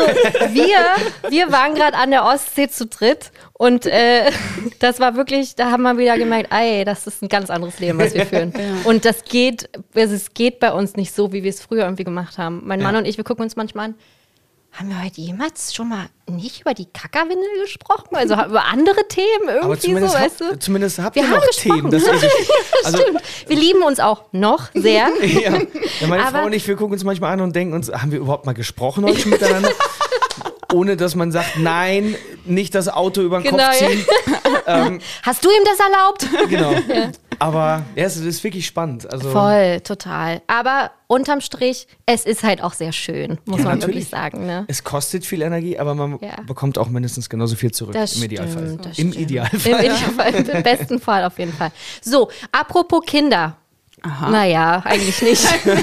wir waren gerade an der Ostsee zu dritt und das war wirklich, da haben wir wieder gemerkt, das ist ein ganz anderes Leben, was wir führen. Und es geht bei uns nicht so, wie wir es früher irgendwie gemacht haben. Mein Mann und ich, wir gucken uns manchmal an, haben wir heute jemals schon mal nicht über die Kackerwindel gesprochen? Also über andere Themen irgendwie aber zumindest so, weißt du? Zumindest habt Wir ihr haben noch gesprochen. Themen. Das also, Stimmt. Wir lieben uns auch noch sehr. ja, meine Aber- Frau und ich, wir gucken uns manchmal an und denken uns, haben wir überhaupt mal gesprochen heute schon miteinander? Ohne, dass man sagt, nein, nicht das Auto über den Kopf ziehen. Hast du ihm das erlaubt? Genau. Aber es ist wirklich spannend. Also, Voll, total. Aber unterm Strich, es ist halt auch sehr schön, muss man wirklich sagen. Ne? Es kostet viel Energie, aber man bekommt auch mindestens genauso viel zurück. Das Im Idealfall. stimmt, das Im stimmt. Idealfall. Im Idealfall, im besten Fall auf jeden Fall. So, apropos Kinder. Naja, eigentlich nicht.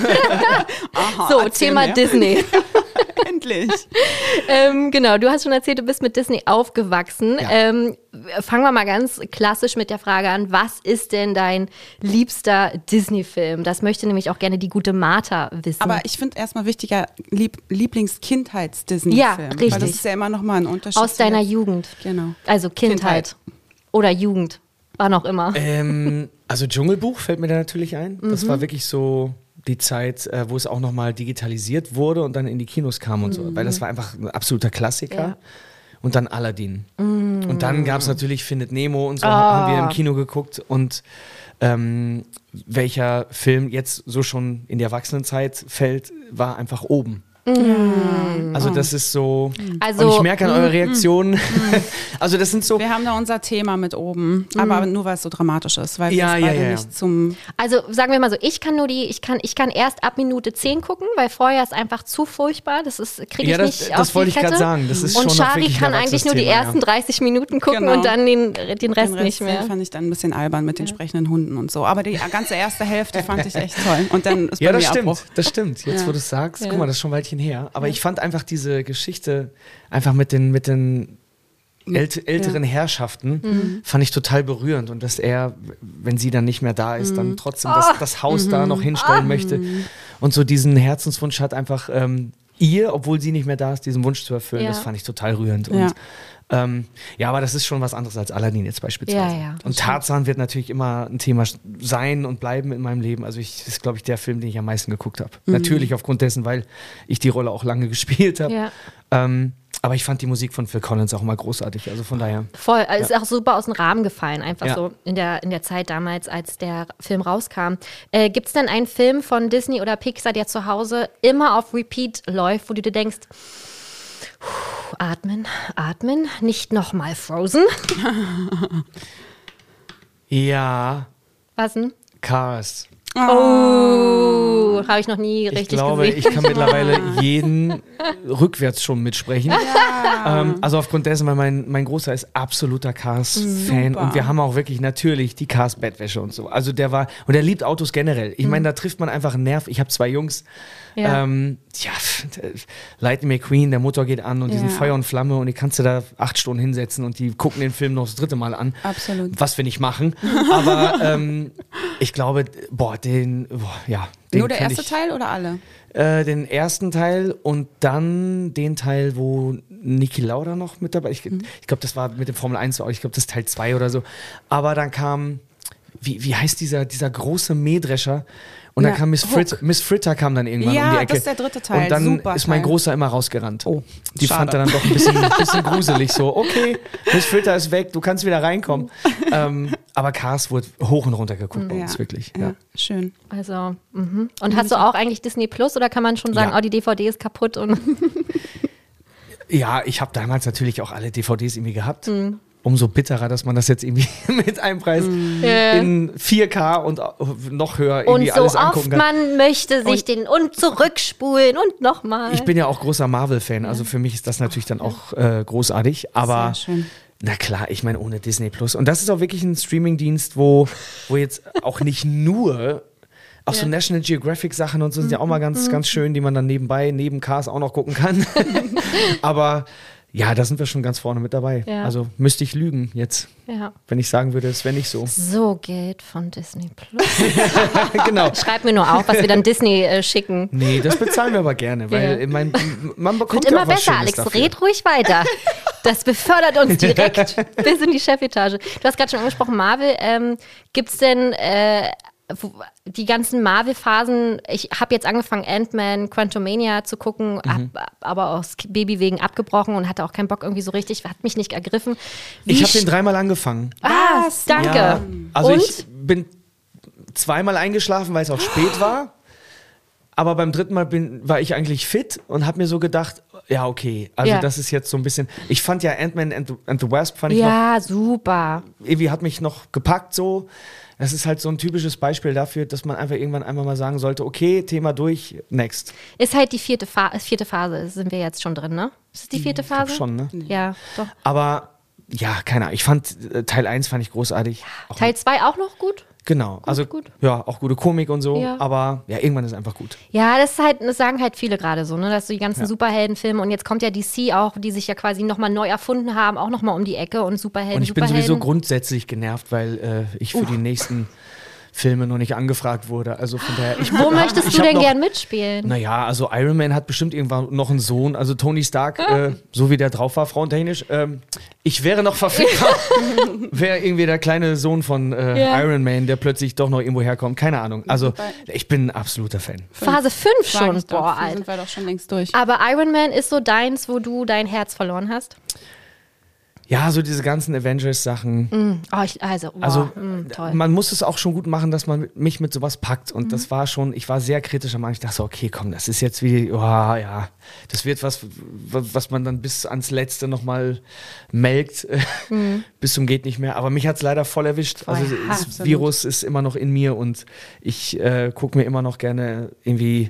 So, erzähl Thema mir. Disney. Endlich. Genau, du hast schon erzählt, du bist mit Disney aufgewachsen. Ja. Fangen wir mal ganz klassisch mit der Frage an, was ist denn dein liebster Disney-Film? Das möchte nämlich auch gerne die gute Martha wissen. Aber ich finde erstmal wichtiger, Lieblings-Kindheits-Disney-Film. Ja, Weil richtig. das ist ja immer nochmal ein Unterschied. aus deiner Jugend. Genau. Also Kindheit. Oder Jugend. Wann auch immer. Also Dschungelbuch fällt mir da natürlich ein. Das Mhm. war wirklich so die Zeit, wo es auch nochmal digitalisiert wurde und dann in die Kinos kam und so. Weil das war einfach ein absoluter Klassiker. Ja. Und dann Aladdin. Und dann gab es natürlich Findet Nemo und so, haben wir im Kino geguckt. Und welcher Film jetzt so schon in die Erwachsenenzeit fällt, war einfach oben. Also das ist so, Also, und ich merke an eurer Reaktionen, also das sind so, Wir haben da unser Thema mit oben, aber nur weil es so dramatisch ist, weil Ja, wir es ja, beide ja. nicht zum. Also sagen wir mal so, ich kann erst ab Minute 10 gucken, weil vorher ist einfach zu furchtbar. Das kriege ich Ja, das- nicht das auf die wollte ich Kette. gerade sagen. Das ist und schon noch Shari wirklich ein kann eigentlich nur die Erwachsenes ersten Thema, 30 Minuten gucken Genau. und dann den Rest nicht mehr. fand ich dann ein bisschen albern mit den sprechenden Hunden und so. Aber die ganze erste Hälfte fand ich echt toll. Und dann ist Ja, bei das mir stimmt, Abbruch. das stimmt. Jetzt, Ja. wo du es sagst, Ja. guck mal, das ist schon ein Weilchen her. Aber ich fand einfach diese Geschichte einfach mit den älteren Herrschaften, fand ich total berührend. Und dass er, wenn sie dann nicht mehr da ist, dann trotzdem das Haus da noch hinstellen möchte. Und so diesen Herzenswunsch hat einfach ihr, obwohl sie nicht mehr da ist, diesen Wunsch zu erfüllen. Ja. Das fand ich total rührend. Ja. Und ja, aber das ist schon was anderes als Aladdin jetzt beispielsweise. Ja, ja, das und Tarzan wird natürlich immer ein Thema sein und bleiben in meinem Leben. Also das ist, glaube ich, der Film, den ich am meisten geguckt habe. Natürlich aufgrund dessen, weil ich die Rolle auch lange gespielt habe. Ja. Aber ich fand die Musik von Phil Collins auch immer großartig. Also von daher. Voll, also ist auch super aus dem Rahmen gefallen, einfach Ja. so in der Zeit damals, als der Film rauskam. Gibt es denn einen Film von Disney oder Pixar, der zu Hause immer auf Repeat läuft, wo du dir denkst, atmen, atmen, nicht nochmal Frozen? Ja, Was denn? Cars. Oh, habe ich noch nie richtig Ich glaube, gesehen. ich kann mittlerweile jeden rückwärts schon mitsprechen. Also aufgrund dessen, weil mein Großer ist absoluter Cars-Fan Super. und wir haben auch wirklich natürlich die Cars-Bettwäsche und so. Also der liebt Autos generell. Ich meine, da trifft man einfach einen Nerv. Ich habe 2 Jungs. Ja. Lightning McQueen, der Motor geht an und die sind Ja. Feuer und Flamme und die kannst du da 8 Stunden hinsetzen und die gucken den Film noch das 3. Mal an. Absolut. Was wir nicht machen. Aber ich glaube, den Nur der kann erste ich, Teil oder alle? Den ersten Teil und dann den Teil, wo Niki Lauda noch mit dabei. Ich glaube, das war mit dem Formel 1, ich glaube, das ist Teil 2 oder so. Aber dann kam, wie heißt dieser große Mähdrescher? Und dann Ja, kam Hook. Miss Fritter kam dann irgendwann Ja, um die Ecke. das ist der 3. Teil. Und dann Super ist mein Teil. Großer immer rausgerannt. Oh, Die schade. fand er dann doch ein bisschen gruselig. So, okay, Miss Fritter ist weg, du kannst wieder reinkommen. Aber Cars wurde hoch und runter geguckt bei uns, wirklich. Ja. Schön. Also, Und hast du auch eigentlich Disney Plus oder kann man schon sagen, Ja. oh, die DVD ist kaputt? Und Ja, ich habe damals natürlich auch alle DVDs irgendwie gehabt. Umso bitterer, dass man das jetzt irgendwie mit einem Preis in 4K und noch höher irgendwie so alles angucken oft kann. man möchte sich und zurückspulen und nochmal. Ich bin ja auch großer Marvel-Fan, also für mich ist das natürlich dann auch großartig. Aber Sehr schön. na klar, ich meine ohne Disney Plus. Und das ist auch wirklich ein Streaming-Dienst, wo jetzt auch nicht nur auch so National Geographic Sachen und so sind ja auch mal ganz schön, die man dann neben Cars auch noch gucken kann. Aber Ja, da sind wir schon ganz vorne mit dabei. Ja. Also müsste ich lügen jetzt, wenn ich sagen würde, es wäre nicht so. So, Geld von Disney Plus. Genau. Schreib mir nur auf, was wir dann Disney schicken. Nee, das bezahlen wir aber gerne, weil man bekommt Wird ja immer auch was besser, Schönes Alex. dafür. Red ruhig weiter. Das befördert uns direkt bis in die Chefetage. Du hast gerade schon angesprochen, Marvel. Gibt es denn die ganzen Marvel-Phasen? Ich habe jetzt angefangen, Ant-Man, Quantumania zu gucken, aber aus Baby wegen abgebrochen und hatte auch keinen Bock irgendwie so richtig, hat mich nicht ergriffen. Ich habe den 3-mal angefangen. Danke. Ja, also und? ich bin 2-mal eingeschlafen, weil es auch spät war. Aber beim 3. Mal war ich eigentlich fit und habe mir so gedacht, ja, okay, also das ist jetzt so ein bisschen, ich fand ja Ant-Man and the Wasp, fand ich noch, super. irgendwie hat mich noch gepackt so. Das ist halt so ein typisches Beispiel dafür, dass man einfach irgendwann einmal mal sagen sollte, okay, Thema durch, next. Ist halt die vierte Phase, sind wir jetzt schon drin, ne? Ist es die 4. Phase? Ich glaub schon, ne? Ja, doch. Aber, ja, keine Ahnung, ich fand, Teil 1 fand ich großartig. Auch Teil 2 auch noch gut? Genau, also gut. ja, auch gute Komik und so, Ja. aber ja, irgendwann ist einfach gut. Ja, das sagen halt viele gerade so, ne, dass so die ganzen Superheldenfilme und jetzt kommt ja DC auch, die sich ja quasi nochmal neu erfunden haben, auch nochmal um die Ecke und Superhelden. Und ich bin sowieso grundsätzlich genervt, weil ich für die nächsten Filme noch nicht angefragt wurde. Also von daher. Wo möchtest du denn gern mitspielen? Naja, also Iron Man hat bestimmt irgendwann noch einen Sohn. Also Tony Stark, so wie der drauf war, frauentechnisch. Ich wäre noch verfügbar. Wäre irgendwie der kleine Sohn von Iron Man, der plötzlich doch noch irgendwo herkommt. Keine Ahnung. Also ich bin ein absoluter Fan. Phase 5 schon. Boah, Alter. Sind wir doch schon längst durch. Aber Iron Man ist so deins, wo du dein Herz verloren hast? Ja, so diese ganzen Avengers-Sachen. Toll. Man muss es auch schon gut machen, dass man mich mit sowas packt. Und das war schon, ich war sehr kritisch am Anfang. Ich dachte so, okay, komm, das ist jetzt wie, das wird was man dann bis ans Letzte nochmal melkt, bis zum geht nicht mehr. Aber mich hat es leider voll erwischt. Also das Virus ist immer noch in mir und ich gucke mir immer noch gerne irgendwie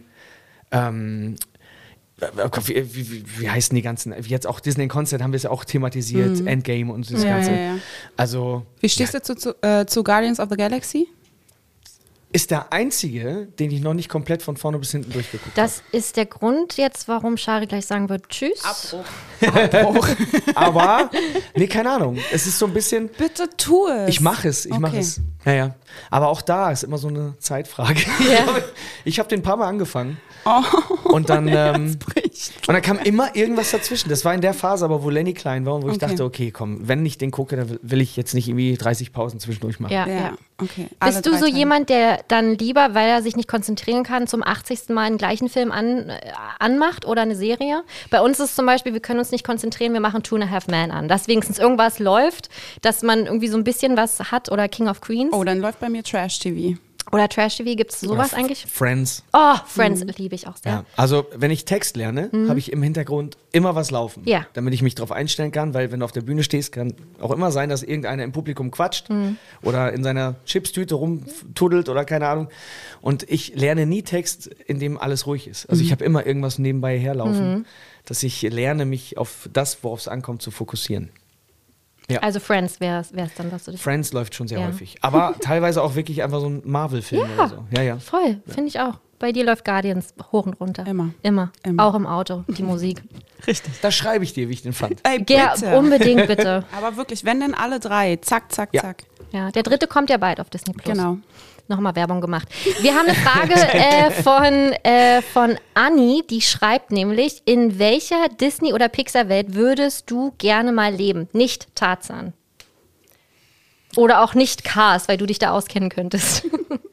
wie heißen die ganzen, wie jetzt auch Disney Concert haben wir es ja auch thematisiert, Endgame und das Ganze. Ja. Also, wie stehst du zu Guardians of the Galaxy? Ist der einzige, den ich noch nicht komplett von vorne bis hinten durchgeguckt habe. Das ist der Grund jetzt, warum Shari gleich sagen wird, tschüss. Abbruch. Aber, nee, keine Ahnung. Es ist so ein bisschen... Bitte tu es. Ich mache es. Ja. Aber auch da ist immer so eine Zeitfrage. Ja. Ich habe den ein paar Mal angefangen. Und dann kam immer irgendwas dazwischen. Das war in der Phase, aber wo Lenny klein war und wo ich dachte, okay, komm, wenn ich den gucke, dann will ich jetzt nicht irgendwie 30 Pausen zwischendurch machen. Ja. Okay. Bist du so jemand, der dann lieber, weil er sich nicht konzentrieren kann, zum 80. Mal einen gleichen Film anmacht oder eine Serie? Bei uns ist zum Beispiel, wir können uns nicht konzentrieren, wir machen 2.5 Men an. Dass wenigstens irgendwas läuft, dass man irgendwie so ein bisschen was hat oder King of Queens. Oh, dann läuft bei mir Trash-TV. Oder Trash-TV, gibt es sowas eigentlich? Friends. Oh, Friends liebe ich auch sehr. Ja. Also, wenn ich Text lerne, habe ich im Hintergrund immer was laufen. Ja. Damit ich mich darauf einstellen kann, weil wenn du auf der Bühne stehst, kann auch immer sein, dass irgendeiner im Publikum quatscht oder in seiner Chipstüte rumtuddelt oder keine Ahnung. Und ich lerne nie Text, in dem alles ruhig ist. Also ich habe immer irgendwas nebenbei herlaufen, dass ich lerne, mich auf das, worauf es ankommt, zu fokussieren. Ja. Also Friends wär's dann, was du dich... Friends läuft schon sehr häufig. Aber teilweise auch wirklich einfach so ein Marvel-Film oder so. Ja. Voll, finde ich auch. Bei dir läuft Guardians hoch und runter. Immer. Auch im Auto, die Musik. Richtig. Da schreibe ich dir, wie ich den fand. Ey, bitte. Ja, unbedingt, bitte. Aber wirklich, wenn denn alle drei, zack, zack, zack. Ja, der 3. kommt ja bald auf Disney+. Genau. Nochmal Werbung gemacht. Wir haben eine Frage von Anni, die schreibt nämlich, in welcher Disney- oder Pixar-Welt würdest du gerne mal leben? Nicht Tarzan. Oder auch nicht Cars, weil du dich da auskennen könntest.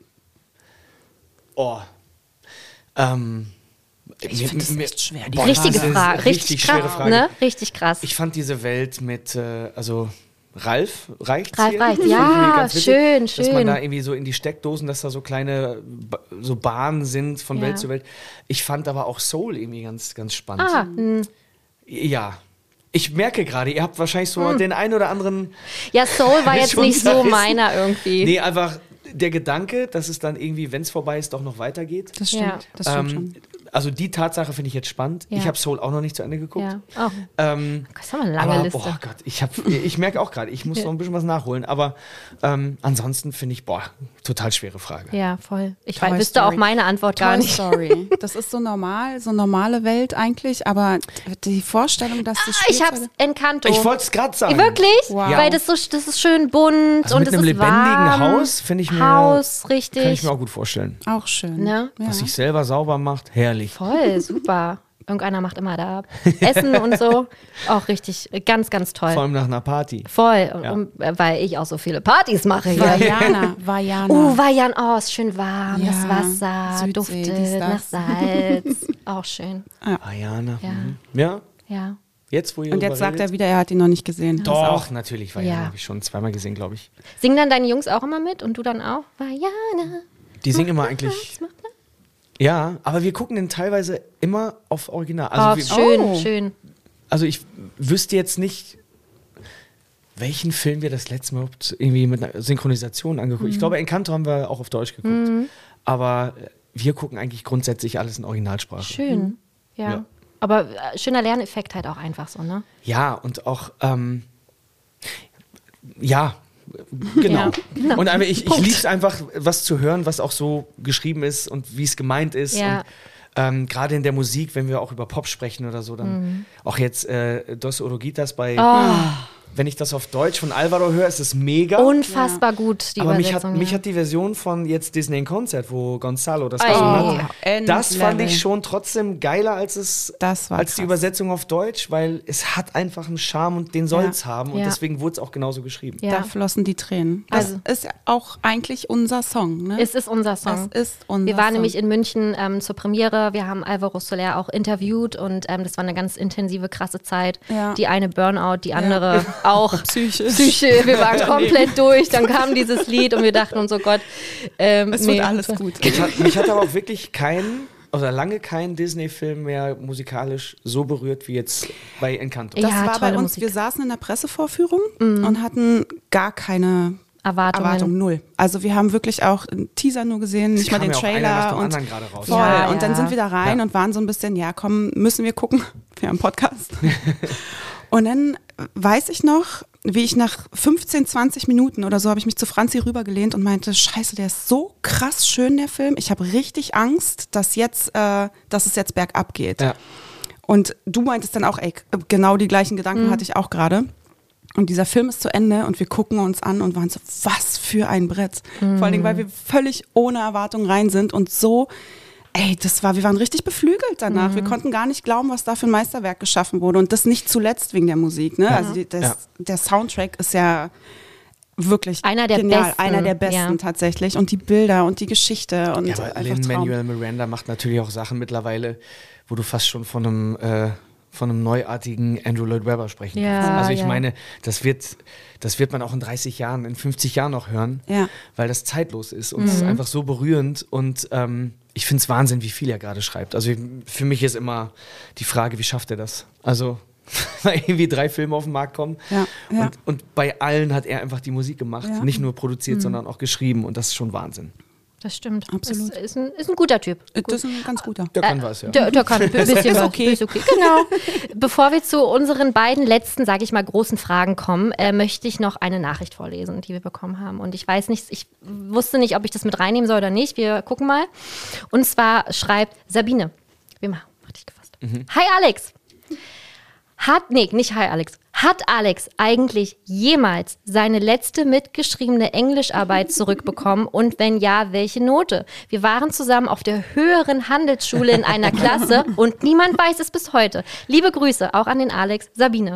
Ich finde das echt schwer. Richtige Frage. Richtig schwere krass, Frage. ne? Richtig krass. Ich fand diese Welt mit, Ralf reicht. Ja, schön. Dass man da irgendwie so in die Steckdosen, dass da so kleine so Bahnen sind von Welt zu Welt. Ich fand aber auch Soul irgendwie ganz, ganz spannend. Ja. Ich merke gerade, ihr habt wahrscheinlich so den einen oder anderen... Ja, Soul war jetzt schon nicht so zerrissen. meiner irgendwie. Nee, einfach der Gedanke, dass es dann irgendwie, wenn es vorbei ist, doch noch weitergeht. Das stimmt. Das stimmt schon. Also die Tatsache finde ich jetzt spannend. Ja. Ich habe Soul auch noch nicht zu Ende geguckt. Ja. Oh. Das ist aber eine lange aber, Liste. boah Gott, ich merke auch gerade, ich muss noch ein bisschen was nachholen. Aber ansonsten finde ich, total schwere Frage. Ja, voll. Ich Toy wüsste Story. auch meine Antwort gar Toy nicht. Story. Das ist so normal, so normale Welt eigentlich, aber die Vorstellung, dass die Ich hab's, Encanto. Ich wollte es gerade sagen. Wirklich? Wow. Weil das ist schön bunt Also und mit es einem ist lebendigen warm. Haus finde ich mir, Haus, kann ich richtig. mir auch gut vorstellen. auch schön. Ne? Ja. Was sich selber sauber macht, herrlich. Voll, super. Irgendeiner macht immer da Essen und so. Auch richtig, ganz, ganz toll. Vor allem nach einer Party. Voll, Ja. weil ich auch so viele Partys mache hier. Vajana. Vajan, oh, ist schön warm, Ja, das Wasser Südsee, duftet dies, nach das. Salz. Auch schön, Ayana. Ja. Ja, ja. jetzt wo ihr Und jetzt darüber sagt er redet? wieder, er hat ihn noch nicht gesehen. Doch, natürlich. Vajana Ja. habe ich schon zweimal gesehen, glaube ich. Singen dann deine Jungs auch immer mit und du dann auch? Vajana. Die singen immer eigentlich. Ja, aber wir gucken den teilweise immer auf Original. Also, Oh, schön, Oh. schön. also ich wüsste jetzt nicht, welchen Film wir das letzte Mal irgendwie mit einer Synchronisation angeguckt. Ich glaube, Encanto haben wir auch auf Deutsch geguckt. Aber wir gucken eigentlich grundsätzlich alles in Originalsprache. Schön, ja. Ja. Aber schöner Lerneffekt halt auch einfach so, ne? Ja, und auch, ja, genau. Ja, genau. Und einfach, ich Punkt. liebe es einfach, was zu hören, was auch so geschrieben ist und wie es gemeint ist. Ja. Und gerade in der Musik, wenn wir auch über Pop sprechen oder so, dann auch jetzt Dos Oruguitas bei, wenn ich das auf Deutsch von Alvaro höre, ist es mega. Unfassbar gut, die aber Übersetzung. mich hat die Version von jetzt Disney in Konzert, wo Gonzalo das Ei. gesungen hat, Endlevel. das fand ich schon trotzdem geiler als Das war als die krass. Übersetzung auf Deutsch, weil es hat einfach einen Charme und den soll es haben und Ja. deswegen wurde es auch genauso geschrieben. Ja. Da flossen die Tränen. Das Also- ist ja auch eigentlich unser Song, ne? Es ist unser Song. Das ist unser Wir waren Song. nämlich in München zur Premiere. Wir haben Alvaro Soler auch interviewt und das war eine ganz intensive, krasse Zeit. Ja. Die eine Burnout, die andere auch Psychisch. Wir waren komplett durch. Dann kam dieses Lied und wir dachten uns, oh Gott. Es wird alles gut. Mich hat aber auch wirklich lange kein Disney-Film mehr musikalisch so berührt wie jetzt bei Encanto. Ja, Das war bei tolle uns, Musik. wir saßen in der Pressevorführung und hatten gar keine Erwartungen. Erwartung, null. Also wir haben wirklich auch einen Teaser nur gesehen, nicht mal kam den ja auch einer nach Trailer. dem Und anderen gerade raus. voll. Ja, Und dann ja. sind wir da rein Ja. und waren so ein bisschen, ja komm, müssen wir gucken. Wir haben einen Podcast. Und dann weiß ich noch, wie ich nach 15, 20 Minuten oder so habe ich mich zu Franzi rübergelehnt und meinte, scheiße, der ist so krass schön, der Film. Ich habe richtig Angst, dass es jetzt bergab geht. Ja. Und du meintest dann auch, ey, genau die gleichen Gedanken hatte ich auch gerade. Und dieser Film ist zu Ende und wir gucken uns an und waren so, was für ein Brett. Vor allen Dingen, weil wir völlig ohne Erwartung rein sind und so, wir waren richtig beflügelt danach. Wir konnten gar nicht glauben, was da für ein Meisterwerk geschaffen wurde. Und das nicht zuletzt wegen der Musik. Ne? Also der Soundtrack ist ja wirklich Einer der genial. besten, Einer der besten ja. tatsächlich. Und die Bilder und die Geschichte. Und Ja, aber einfach Traum. Lin-Manuel Miranda macht natürlich auch Sachen mittlerweile, wo du fast schon von einem neuartigen Andrew Lloyd Webber sprechen Ja, kannst. Also ich ja. meine, das wird man auch in 30 Jahren, in 50 Jahren noch hören, Ja. weil das zeitlos ist und es ist einfach so berührend und ich finde es Wahnsinn, wie viel er gerade schreibt. Also für mich ist immer die Frage, wie schafft er das? Also weil irgendwie 3 Filme auf den Markt kommen Ja, ja. Und bei allen hat er einfach die Musik gemacht, Ja. nicht nur produziert, sondern auch geschrieben und das ist schon Wahnsinn. Das stimmt. Absolut. Ist ein guter Typ. Das ist ein ganz guter. Der kann was, ja. Der kann ein bisschen ist was. okay. Ist okay. Genau. Bevor wir zu unseren beiden letzten, sage ich mal, großen Fragen kommen, möchte ich noch eine Nachricht vorlesen, die wir bekommen haben. Und ich weiß nicht, ich wusste nicht, ob ich das mit reinnehmen soll oder nicht. Wir gucken mal. Und zwar schreibt Sabine. Richtig gefasst. Hi Alex. Nicht hi Alex. Hat Alex eigentlich jemals seine letzte mitgeschriebene Englischarbeit zurückbekommen? Und wenn ja, welche Note? Wir waren zusammen auf der höheren Handelsschule in einer Klasse und niemand weiß es bis heute. Liebe Grüße auch an den Alex. Sabine.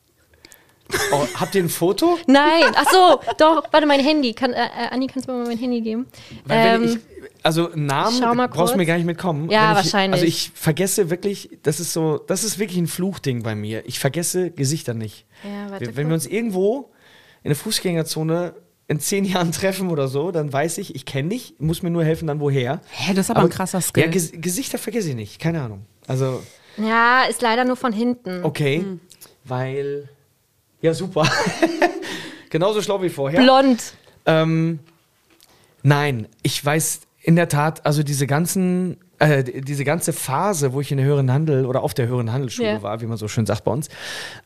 Oh, habt ihr ein Foto? Nein, ach so, doch, warte, mein Handy. Anni, kannst du mir mal mein Handy geben? Weil wenn also Namen schau mal brauchst du mir kurz. gar nicht mitkommen. Ja, Wenn ich, wahrscheinlich. Also ich vergesse wirklich, das ist wirklich ein Fluchding bei mir. Ich vergesse Gesichter nicht. Ja, warte Wenn wir uns irgendwo in der Fußgängerzone in 10 Jahren treffen oder so, dann weiß ich kenne dich, muss mir nur helfen, dann woher. Hä, das ist aber ein krasser Skill. Ja, Gesichter vergesse ich nicht, keine Ahnung. Also, Ja, ist leider nur von hinten. okay, weil, ja super. Genauso schlau wie vorher. Blond. Nein, ich weiß in der Tat, also diese ganzen diese ganze Phase, wo ich in der höheren Handel oder auf der höheren Handelsschule war, wie man so schön sagt bei uns,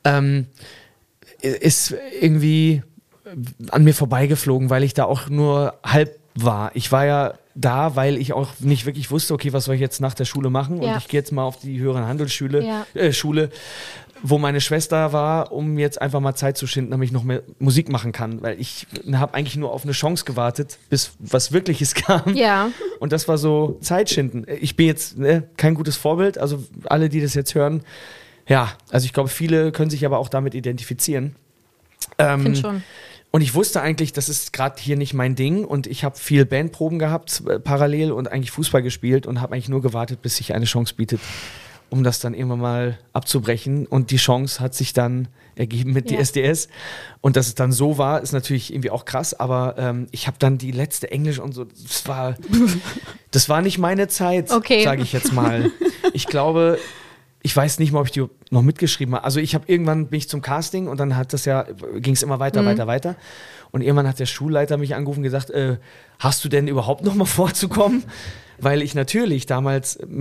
ist irgendwie an mir vorbeigeflogen, weil ich da auch nur halb war. Ich war ja da, weil ich auch nicht wirklich wusste, okay, was soll ich jetzt nach der Schule machen? Und ich gehe jetzt mal auf die höhere Handelsschule, Schule, wo meine Schwester war, um jetzt einfach mal Zeit zu schinden, damit ich noch mehr Musik machen kann. Weil ich habe eigentlich nur auf eine Chance gewartet, bis was Wirkliches kam. Ja. Und das war so Zeitschinden. Ich bin jetzt kein gutes Vorbild, also alle, die das jetzt hören, ja, also ich glaube, viele können sich aber auch damit identifizieren. Finde schon. Und ich wusste eigentlich, das ist gerade hier nicht mein Ding und ich habe viel Bandproben gehabt parallel und eigentlich Fußball gespielt und habe eigentlich nur gewartet, bis sich eine Chance bietet, um das dann irgendwann mal abzubrechen. Und die Chance hat sich dann ergeben mit DSDS. Und dass es dann so war, ist natürlich irgendwie auch krass, aber ich habe dann die letzte Englisch und so, das war nicht meine Zeit, sage ich jetzt mal. Ich glaube, ich weiß nicht mal, ob ich die noch mitgeschrieben habe. Also bin ich zum Casting und dann ging es immer weiter. Und irgendwann hat der Schulleiter mich angerufen und gesagt, hast du denn überhaupt noch mal vorzukommen? Weil ich natürlich damals ich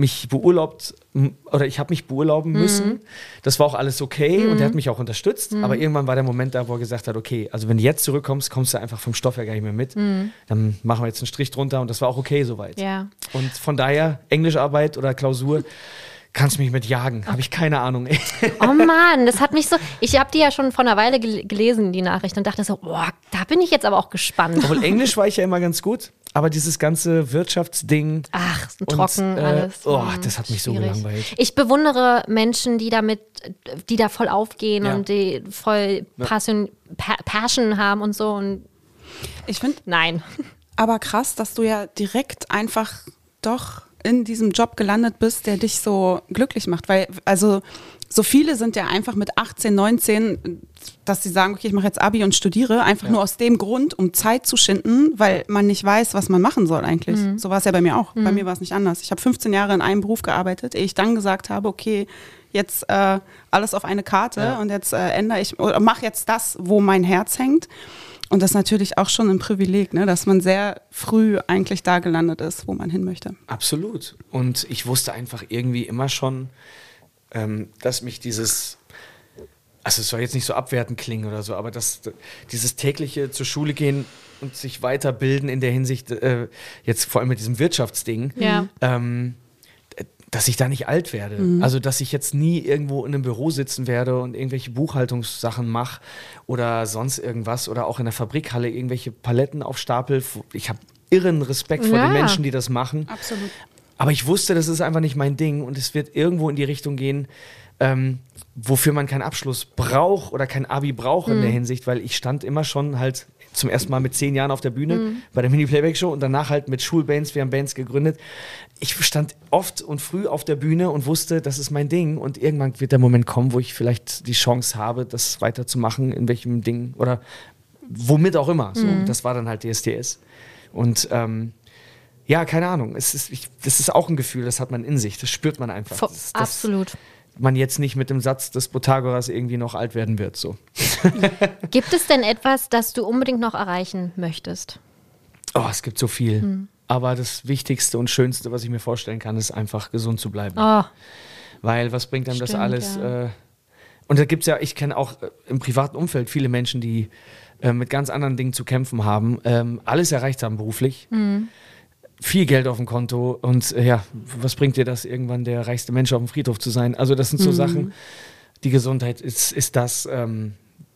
habe mich beurlauben müssen. Das war auch alles okay und er hat mich auch unterstützt. Aber irgendwann war der Moment da, wo er gesagt hat, okay, also wenn du jetzt zurückkommst, kommst du einfach vom Stoff her gar nicht mehr mit. Dann machen wir jetzt einen Strich drunter und das war auch okay soweit. Ja. Und von daher, Englischarbeit oder Klausur, kannst mich mit jagen, habe ich keine Ahnung. Oh Mann, das hat mich so, ich habe die ja schon vor einer Weile gelesen, die Nachricht, und dachte so, boah, da bin ich jetzt aber auch gespannt. Obwohl Englisch war ich ja immer ganz gut, aber dieses ganze Wirtschaftsding. Ach, trocken alles. Das hat mich so gelangweilt. Ich bewundere Menschen, die da voll aufgehen und die voll Passion haben und so. Und ich finde, nein. Aber krass, dass du ja direkt einfach doch in diesem Job gelandet bist, der dich so glücklich macht, weil also so viele sind ja einfach mit 18, 19, dass sie sagen, okay, ich mache jetzt Abi und studiere, einfach nur aus dem Grund, um Zeit zu schinden, weil man nicht weiß, was man machen soll eigentlich. So war es ja bei mir auch. Bei mir war es nicht anders. Ich habe 15 Jahre in einem Beruf gearbeitet, ehe ich dann gesagt habe, okay, jetzt alles auf eine Karte und jetzt mache jetzt das, wo mein Herz hängt. Und das ist natürlich auch schon ein Privileg, ne, dass man sehr früh eigentlich da gelandet ist, wo man hin möchte. Absolut. Und ich wusste einfach irgendwie immer schon, dass mich dieses, also es soll jetzt nicht so abwertend klingen oder so, aber dieses tägliche zur Schule gehen und sich weiterbilden in der Hinsicht, jetzt vor allem mit diesem Wirtschaftsding, dass ich da nicht alt werde. Also, dass ich jetzt nie irgendwo in einem Büro sitzen werde und irgendwelche Buchhaltungssachen mache oder sonst irgendwas oder auch in der Fabrikhalle irgendwelche Paletten aufstapel. Ich habe irren Respekt vor den Menschen, die das machen. Absolut. Aber ich wusste, das ist einfach nicht mein Ding und es wird irgendwo in die Richtung gehen, wofür man keinen Abschluss braucht oder kein Abi braucht in der Hinsicht, weil ich stand immer schon halt zum ersten Mal mit 10 Jahren auf der Bühne bei der Mini-Playback-Show und danach halt mit Schulbands, wir haben Bands gegründet. Ich stand oft und früh auf der Bühne und wusste, das ist mein Ding und irgendwann wird der Moment kommen, wo ich vielleicht die Chance habe, das weiterzumachen, in welchem Ding oder womit auch immer. So, das war dann halt DSDS. Und ja, keine Ahnung, das ist auch ein Gefühl, das hat man in sich, das spürt man einfach. Absolut. Man jetzt nicht mit dem Satz des Pythagoras irgendwie noch alt werden wird. So. Gibt es denn etwas, das du unbedingt noch erreichen möchtest? Oh, es gibt so viel. Aber das Wichtigste und Schönste, was ich mir vorstellen kann, ist einfach gesund zu bleiben. Oh. Weil was bringt einem das alles? Ja. Und da gibt es ja, ich kenne auch im privaten Umfeld viele Menschen, die mit ganz anderen Dingen zu kämpfen haben, alles erreicht haben beruflich. Viel Geld auf dem Konto und was bringt dir das, irgendwann der reichste Mensch auf dem Friedhof zu sein? Also das sind so Sachen, die Gesundheit ist das, haben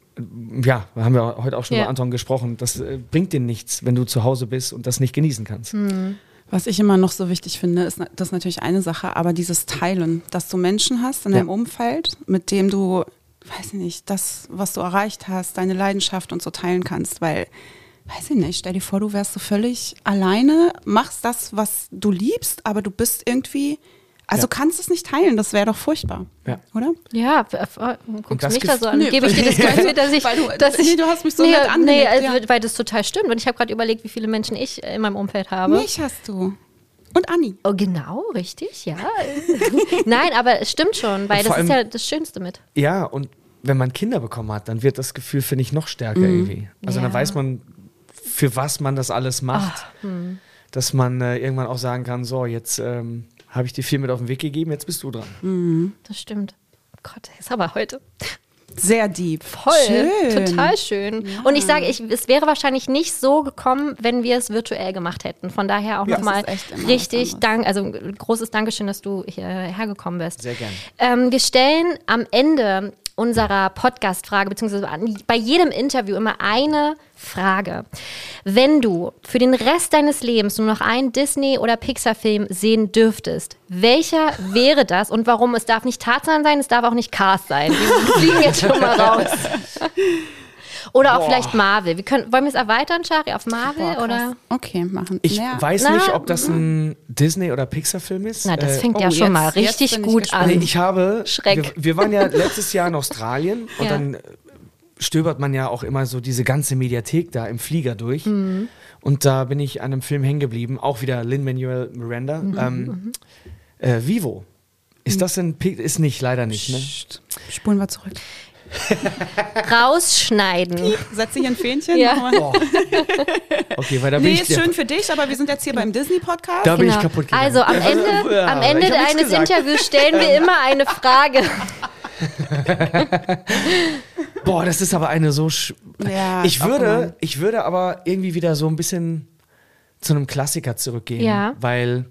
wir heute auch schon über Anton gesprochen, das bringt dir nichts, wenn du zu Hause bist und das nicht genießen kannst. Was ich immer noch so wichtig finde, ist das natürlich eine Sache, aber dieses Teilen, dass du Menschen hast in deinem Umfeld, mit dem du, weiß ich nicht, das, was du erreicht hast, deine Leidenschaft und so teilen kannst, weil weiß ich nicht, stell dir vor, du wärst so völlig alleine, machst das, was du liebst, aber du bist irgendwie, kannst es nicht teilen, das wäre doch furchtbar, oder? Ja, guckst mich da so an, gebe ich dir das Gefühl, dass ich du hast mich so nett angelegt. Weil das total stimmt und ich habe gerade überlegt, wie viele Menschen ich in meinem Umfeld habe. Mich hast du. Und Anni. Oh, genau, richtig, ja. Nein, aber es stimmt schon, weil das ist ja das Schönste mit. Ja, und wenn man Kinder bekommen hat, dann wird das Gefühl, finde ich, noch stärker irgendwie. Also dann weiß man, für was man das alles macht, dass man irgendwann auch sagen kann, so, jetzt habe ich dir viel mit auf den Weg gegeben, jetzt bist du dran. Das stimmt. Gott, ist aber heute sehr deep. voll, Schön. total schön. Ja. Und ich sage, es wäre wahrscheinlich nicht so gekommen, wenn wir es virtuell gemacht hätten. Von daher auch nochmal richtig großes Dankeschön, dass du hierher gekommen bist. Sehr gerne. Wir stellen am Ende unserer Podcast-Frage, beziehungsweise bei jedem Interview immer eine Frage. Wenn du für den Rest deines Lebens nur noch einen Disney- oder Pixar-Film sehen dürftest, welcher wäre das und warum? Es darf nicht Tarzan sein, es darf auch nicht Cars sein. Wir fliegen jetzt schon mal raus. Oder auch vielleicht Marvel. Wollen wir es erweitern, Shari, auf Marvel? Oder? Okay, machen. Ich weiß nicht, ob das ein Disney- oder Pixar-Film ist. Na, das fängt ja schon mal richtig gut an. Nee, ich habe, Schreck. wir waren ja letztes Jahr in Australien und dann stöbert man ja auch immer so diese ganze Mediathek da im Flieger durch. Und da bin ich an einem Film hängen geblieben, auch wieder Lin-Manuel Miranda. Vivo. Ist das ein ist nicht, leider nicht. Ne? Spulen wir zurück. Rausschneiden. Setz dich ein Fähnchen. Ja. Okay, weil da bin ist schön für dich, aber wir sind jetzt hier beim Disney-Podcast. Da bin ich kaputt gegangen. Also am Ende eines Interviews stellen wir immer eine Frage. Boah, das ist aber eine so... ich würde aber irgendwie wieder so ein bisschen zu einem Klassiker zurückgehen, weil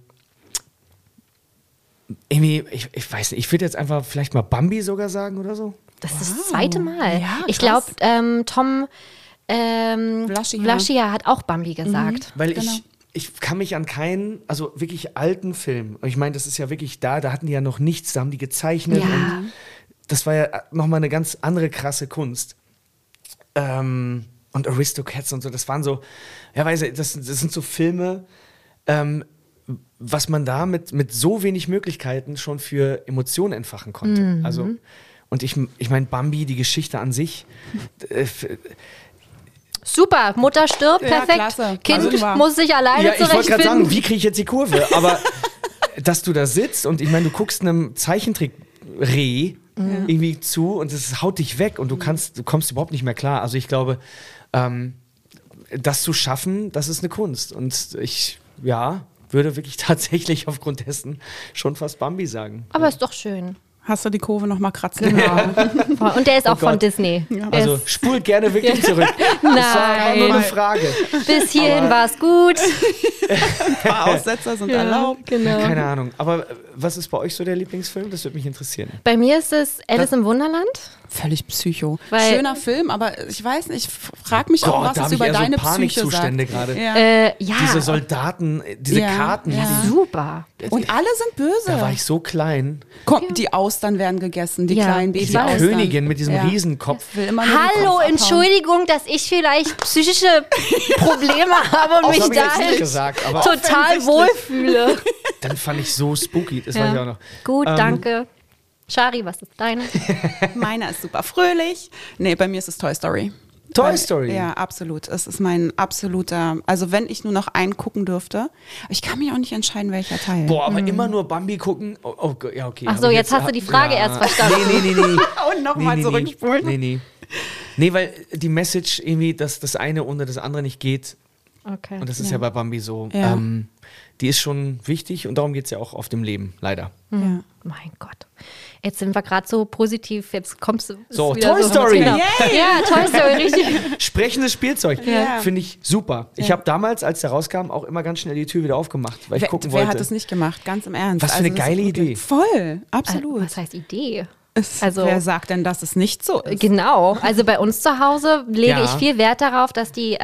irgendwie, ich weiß nicht, ich würde jetzt einfach vielleicht mal Bambi sogar sagen oder so. Das ist das zweite Mal. Ja, ich glaube, Tom Vlaschia hat auch Bambi gesagt. Weil ich kann mich an keinen, also wirklich alten Film, ich meine, das ist ja wirklich da hatten die ja noch nichts, da haben die gezeichnet und das war ja nochmal eine ganz andere krasse Kunst. Und Aristocats und so, das waren so, das sind so Filme, was man da mit so wenig Möglichkeiten schon für Emotionen entfachen konnte. Also, und ich meine, Bambi, die Geschichte an sich, super, Mutter stirbt, perfekt. Klasse. Kind muss sich alleine zurechtfinden. Ich wollte gerade sagen, wie kriege ich jetzt die Kurve? Aber dass du da sitzt und ich meine, du guckst einem Zeichentrick-Reh irgendwie zu und es haut dich weg und du kommst überhaupt nicht mehr klar. Also ich glaube, das zu schaffen, das ist eine Kunst. Und ich, würde wirklich tatsächlich aufgrund dessen schon fast Bambi sagen. Aber ist doch schön. Hast du die Kurve noch mal kratzen? Genau. Und der ist auch von Disney. Ja. Also spult gerne wirklich zurück. Nein. Das war einfach nur eine Frage. Bis hierhin war es gut. Ein paar Aussetzer sind erlaubt. Genau. Keine Ahnung. Aber was ist bei euch so der Lieblingsfilm? Das würde mich interessieren. Bei mir ist es Alice im Wunderland. Völlig psycho. Weil- Schöner Film, aber ich weiß nicht, ich frage mich auch, was da es habe ich über eher deine so Psyche Panikzustände sagt. gerade. Ja. Diese Soldaten, diese Ja, Karten. ja. Super. Und alle sind böse. Da war ich so klein. Komm, die Austern werden gegessen, die Ja. kleinen Ich Diese Baby-Austern. Königin mit diesem Ja. Riesenkopf. Will immer nur den Hallo, Kopf abhauen. Entschuldigung, dass ich vielleicht psychische Probleme habe und Das mich habe ich da jetzt nicht halt gesagt, aber total wohlfühle. dann fand ich so spooky. Das weiß ich auch noch. Gut, danke. Shari, was ist deine? Meiner ist super fröhlich. Nee, bei mir ist es Toy Story. Toy Story? Ja, absolut. Es ist mein absoluter, also wenn ich nur noch einen gucken dürfte, ich kann mich auch nicht entscheiden, welcher Teil. Boah, aber immer nur Bambi gucken. Oh, ja, okay. Ach so, Hab ich jetzt hast du die Frage erst verstanden. Nee. Und nochmal zurückspulen. Nee, weil die Message irgendwie, dass das eine ohne das andere nicht geht. Okay. Und das ist ja bei Bambi so. Ja. Die ist schon wichtig und darum geht es ja auch auf dem Leben, leider. Ja. Mein Gott. Jetzt sind wir gerade so positiv. Jetzt kommst du. ist So, wieder Toy Story. Genau. Ja, Toy Story, richtig. Sprechendes Spielzeug. Ja. Finde ich super. Ich habe damals, als der rauskam, auch immer ganz schnell die Tür wieder aufgemacht, weil ich gucken wollte. Wer hat das nicht gemacht? Ganz im Ernst. Was für eine das ist geile wirklich- Idee. Voll, absolut. Was heißt Idee? Also, wer sagt denn, dass es nicht so ist? Genau. Also bei uns zu Hause lege Ja. ich viel Wert darauf, dass die.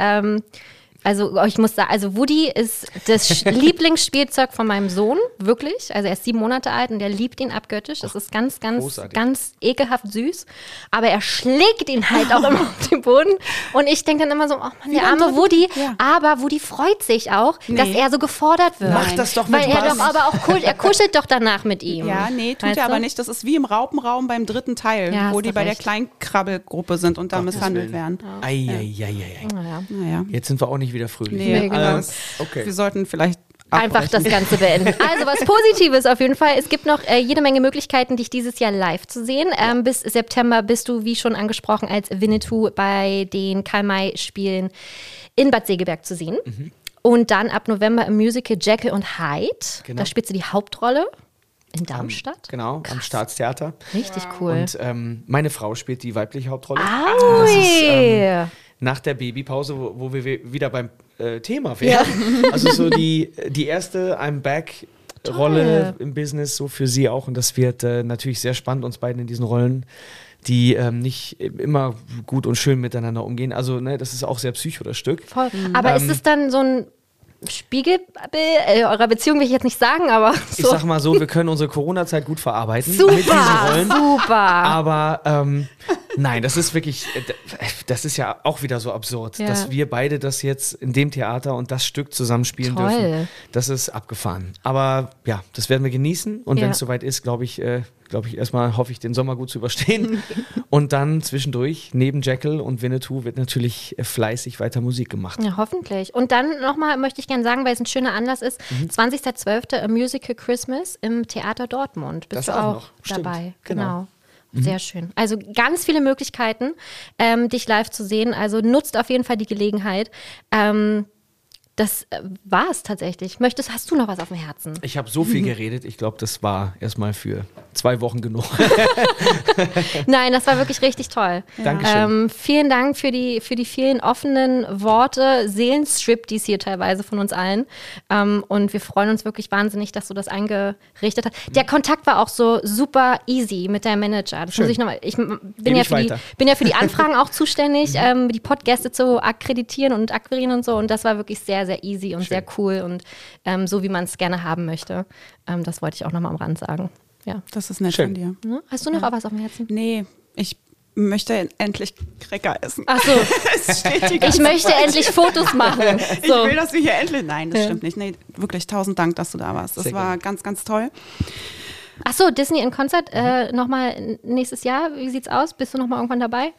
Also ich muss sagen, also Woody ist das Lieblingsspielzeug von meinem Sohn, wirklich. Also er ist 7 Monate alt und der liebt ihn abgöttisch. Das ist ganz, ganz, großartig. ganz ekelhaft süß. Aber er schlägt ihn halt auch immer auf den Boden. Und ich denke dann immer so, oh Mann, der arme Woody. Ja. Aber Woody freut sich auch, dass er so gefordert wird. Mach das doch mit Weil er Buzz. doch aber auch er kuschelt doch danach mit ihm. Ja, nee, tut Weißt er du? aber nicht. Das ist wie im Raupenraum beim 3. Teil, Ja, wo hast die du bei der recht. Kleinkrabbelgruppe sind und da misshandelt werden. Eieieiei. Naja. Naja. Jetzt sind wir auch nicht wieder fröhlich. Nee, genau. Okay. Wir sollten vielleicht Einfach das Ganze beenden. Also was Positives auf jeden Fall. Es gibt noch jede Menge Möglichkeiten, dich dieses Jahr live zu sehen. Bis September bist du, wie schon angesprochen, als Winnetou bei den Karl-May-Spielen in Bad Segeberg zu sehen. Und dann ab November im Musical Jekyll und Hyde. Genau. Da spielt sie die Hauptrolle in Darmstadt. Genau, am Staatstheater. Richtig cool. Und meine Frau spielt die weibliche Hauptrolle. Das ist, nach der Babypause, wo wir wieder beim Thema wären. Ja. Also so die erste I'm Back Rolle im Business, so für sie auch. Und das wird natürlich sehr spannend, uns beiden in diesen Rollen, die nicht immer gut und schön miteinander umgehen. Also das ist auch sehr Psycho, das Stück. Voll. Aber ist es dann so ein Spiegelbild eurer Beziehung, will ich jetzt nicht sagen, aber so. Ich sag mal so, wir können unsere Corona-Zeit gut verarbeiten Super, mit diesen Rollen. Super. Aber nein, das ist wirklich, das ist ja auch wieder so absurd, dass wir beide das jetzt in dem Theater und das Stück zusammenspielen dürfen. Das ist abgefahren. Aber ja, das werden wir genießen und wenn es soweit ist, glaube ich erstmal hoffe ich, den Sommer gut zu überstehen. Und dann zwischendurch, neben Jekyll und Winnetou, wird natürlich fleißig weiter Musik gemacht. Ja, hoffentlich. Und dann nochmal möchte ich gerne sagen, weil es ein schöner Anlass ist, 20.12. Musical Christmas im Theater Dortmund. Bist du auch dabei? Genau. Sehr schön. Also ganz viele Möglichkeiten, dich live zu sehen. Also nutzt auf jeden Fall die Gelegenheit. Das war es tatsächlich. Hast du noch was auf dem Herzen? Ich habe so viel geredet. Ich glaube, das war erstmal für 2 Wochen genug. Nein, das war wirklich richtig toll. Dankeschön. Vielen Dank für die vielen offenen Worte, Seelenstriptease hier teilweise von uns allen. Und wir freuen uns wirklich wahnsinnig, dass du das eingerichtet hast. Der Kontakt war auch so super easy mit deinem Manager. Das muss ich nochmal. Ich bin ja für die Anfragen auch zuständig, die Podgäste zu akkreditieren und akquirieren und so. Und das war wirklich sehr, sehr easy und sehr cool und so, wie man es gerne haben möchte. Das wollte ich auch nochmal am Rand sagen. Ja. Das ist nett von dir. Hast du noch was auf dem Herzen? Nee, ich möchte endlich Cracker essen. Ach so. Ich möchte endlich Fotos machen. So. Ich will, dass wir hier endlich... Nein, das stimmt nicht. Nee, wirklich 1000 Dank, dass du da warst. Das war ganz, ganz toll. Ach so, Disney in Konzert nochmal nächstes Jahr. Wie sieht's aus? Bist du nochmal irgendwann dabei?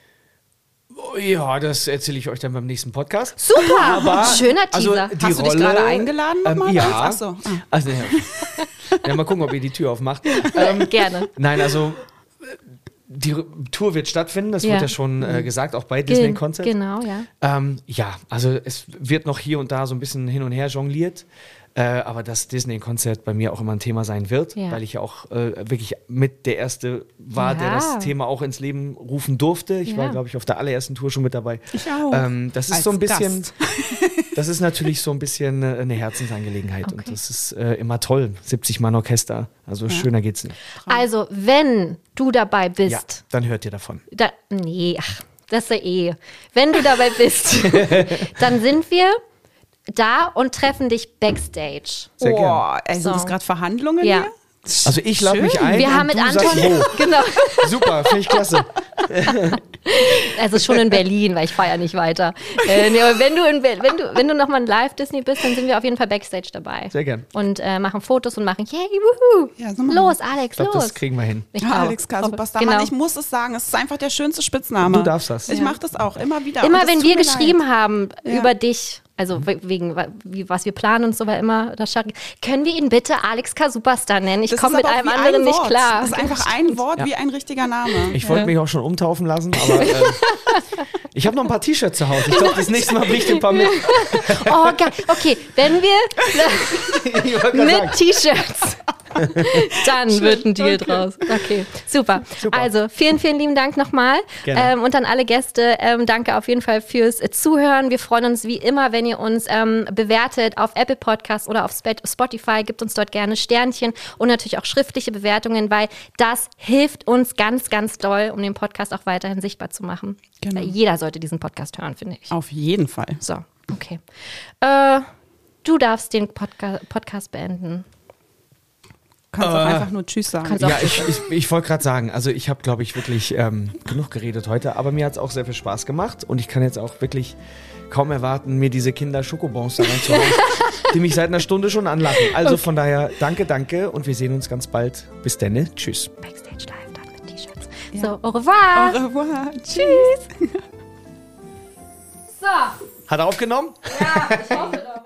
Ja, das erzähle ich euch dann beim nächsten Podcast. Super! Aber, schöner Teaser. Also Hast du dich gerade eingeladen nochmal? Ja. Ach so. Also, ja, mal gucken, ob ihr die Tür aufmacht. Gerne. Nein, also die Tour wird stattfinden, das wird ja schon gesagt, auch bei Disney Concert. Genau, ja. Ja, also es wird noch hier und da so ein bisschen hin und her jongliert. Aber dass Disney-Konzert bei mir auch immer ein Thema sein wird, weil ich ja auch wirklich mit der Erste war, der das Thema auch ins Leben rufen durfte. Ich war, glaube ich, auf der allerersten Tour schon mit dabei. Ich auch. Das ist als so ein bisschen, Gast. das ist natürlich so ein bisschen eine Herzensangelegenheit und das ist immer toll. 70 Mann Orchester, also schöner geht's nicht. Also, wenn du dabei bist. Dann hört ihr davon. Das ist ja eh. Wenn du dabei bist, dann sind wir da und treffen dich backstage. Sehr gerne. Sind das gerade Verhandlungen hier? Also ich lade mich ein. Wir haben mit Anton, genau. Super, finde ich klasse. Also schon in Berlin, weil ich fahre ja nicht weiter. Nee, aber wenn du nochmal live Disney bist, dann sind wir auf jeden Fall backstage dabei. Sehr gern. Und machen Fotos und machen yay, wuhu. Ja, so los, Alex, ich glaub, los. Das kriegen wir hin. Alex K. Superstar. Mann, ich muss es sagen, es ist einfach der schönste Spitzname. Du darfst das. Ich mache das auch immer wieder. Immer wenn wir geschrieben haben über dich, also wegen was wir planen und so, war immer das Schatten. Können wir ihn bitte Alex K. Superstar nennen? Ich komme mit einem anderen nicht klar. Das ist einfach ein Wort wie ein richtiger Name. Ich wollte mich auch schon umtaufen lassen, aber ich habe noch ein paar T-Shirts zu Hause. Ich glaube, das nächste Mal bringe ich dir ein paar mit. Oh, geil. Okay, wenn wir mit T-Shirts, dann wird ein Deal draus. Okay, super. Also, vielen, vielen lieben Dank nochmal. Und an alle Gäste, danke auf jeden Fall fürs Zuhören. Wir freuen uns wie immer, wenn ihr uns bewertet auf Apple Podcasts oder auf Spotify. Gebt uns dort gerne Sternchen und natürlich auch schriftliche Bewertungen, weil das hilft uns ganz, ganz doll, um den Podcast auch weiterhin sichtbar zu machen. Genau. Jeder sollte diesen Podcast hören, finde ich. Auf jeden Fall. So, okay. Du darfst den Podcast beenden. Kannst auch einfach nur Tschüss sagen. Ja, ich wollte gerade sagen, also ich habe, glaube ich, wirklich genug geredet heute, aber mir hat es auch sehr viel Spaß gemacht und ich kann jetzt auch wirklich kaum erwarten, mir diese Kinder-Schokobons da reinzuhauen, die mich seit einer Stunde schon anlachen. Also von daher, danke und wir sehen uns ganz bald. Bis dann, tschüss. Backstage Live, dann mit T-Shirts. Ja. So, au revoir. Au revoir. Tschüss. So. Hat er aufgenommen? Ja, ich hoffe doch.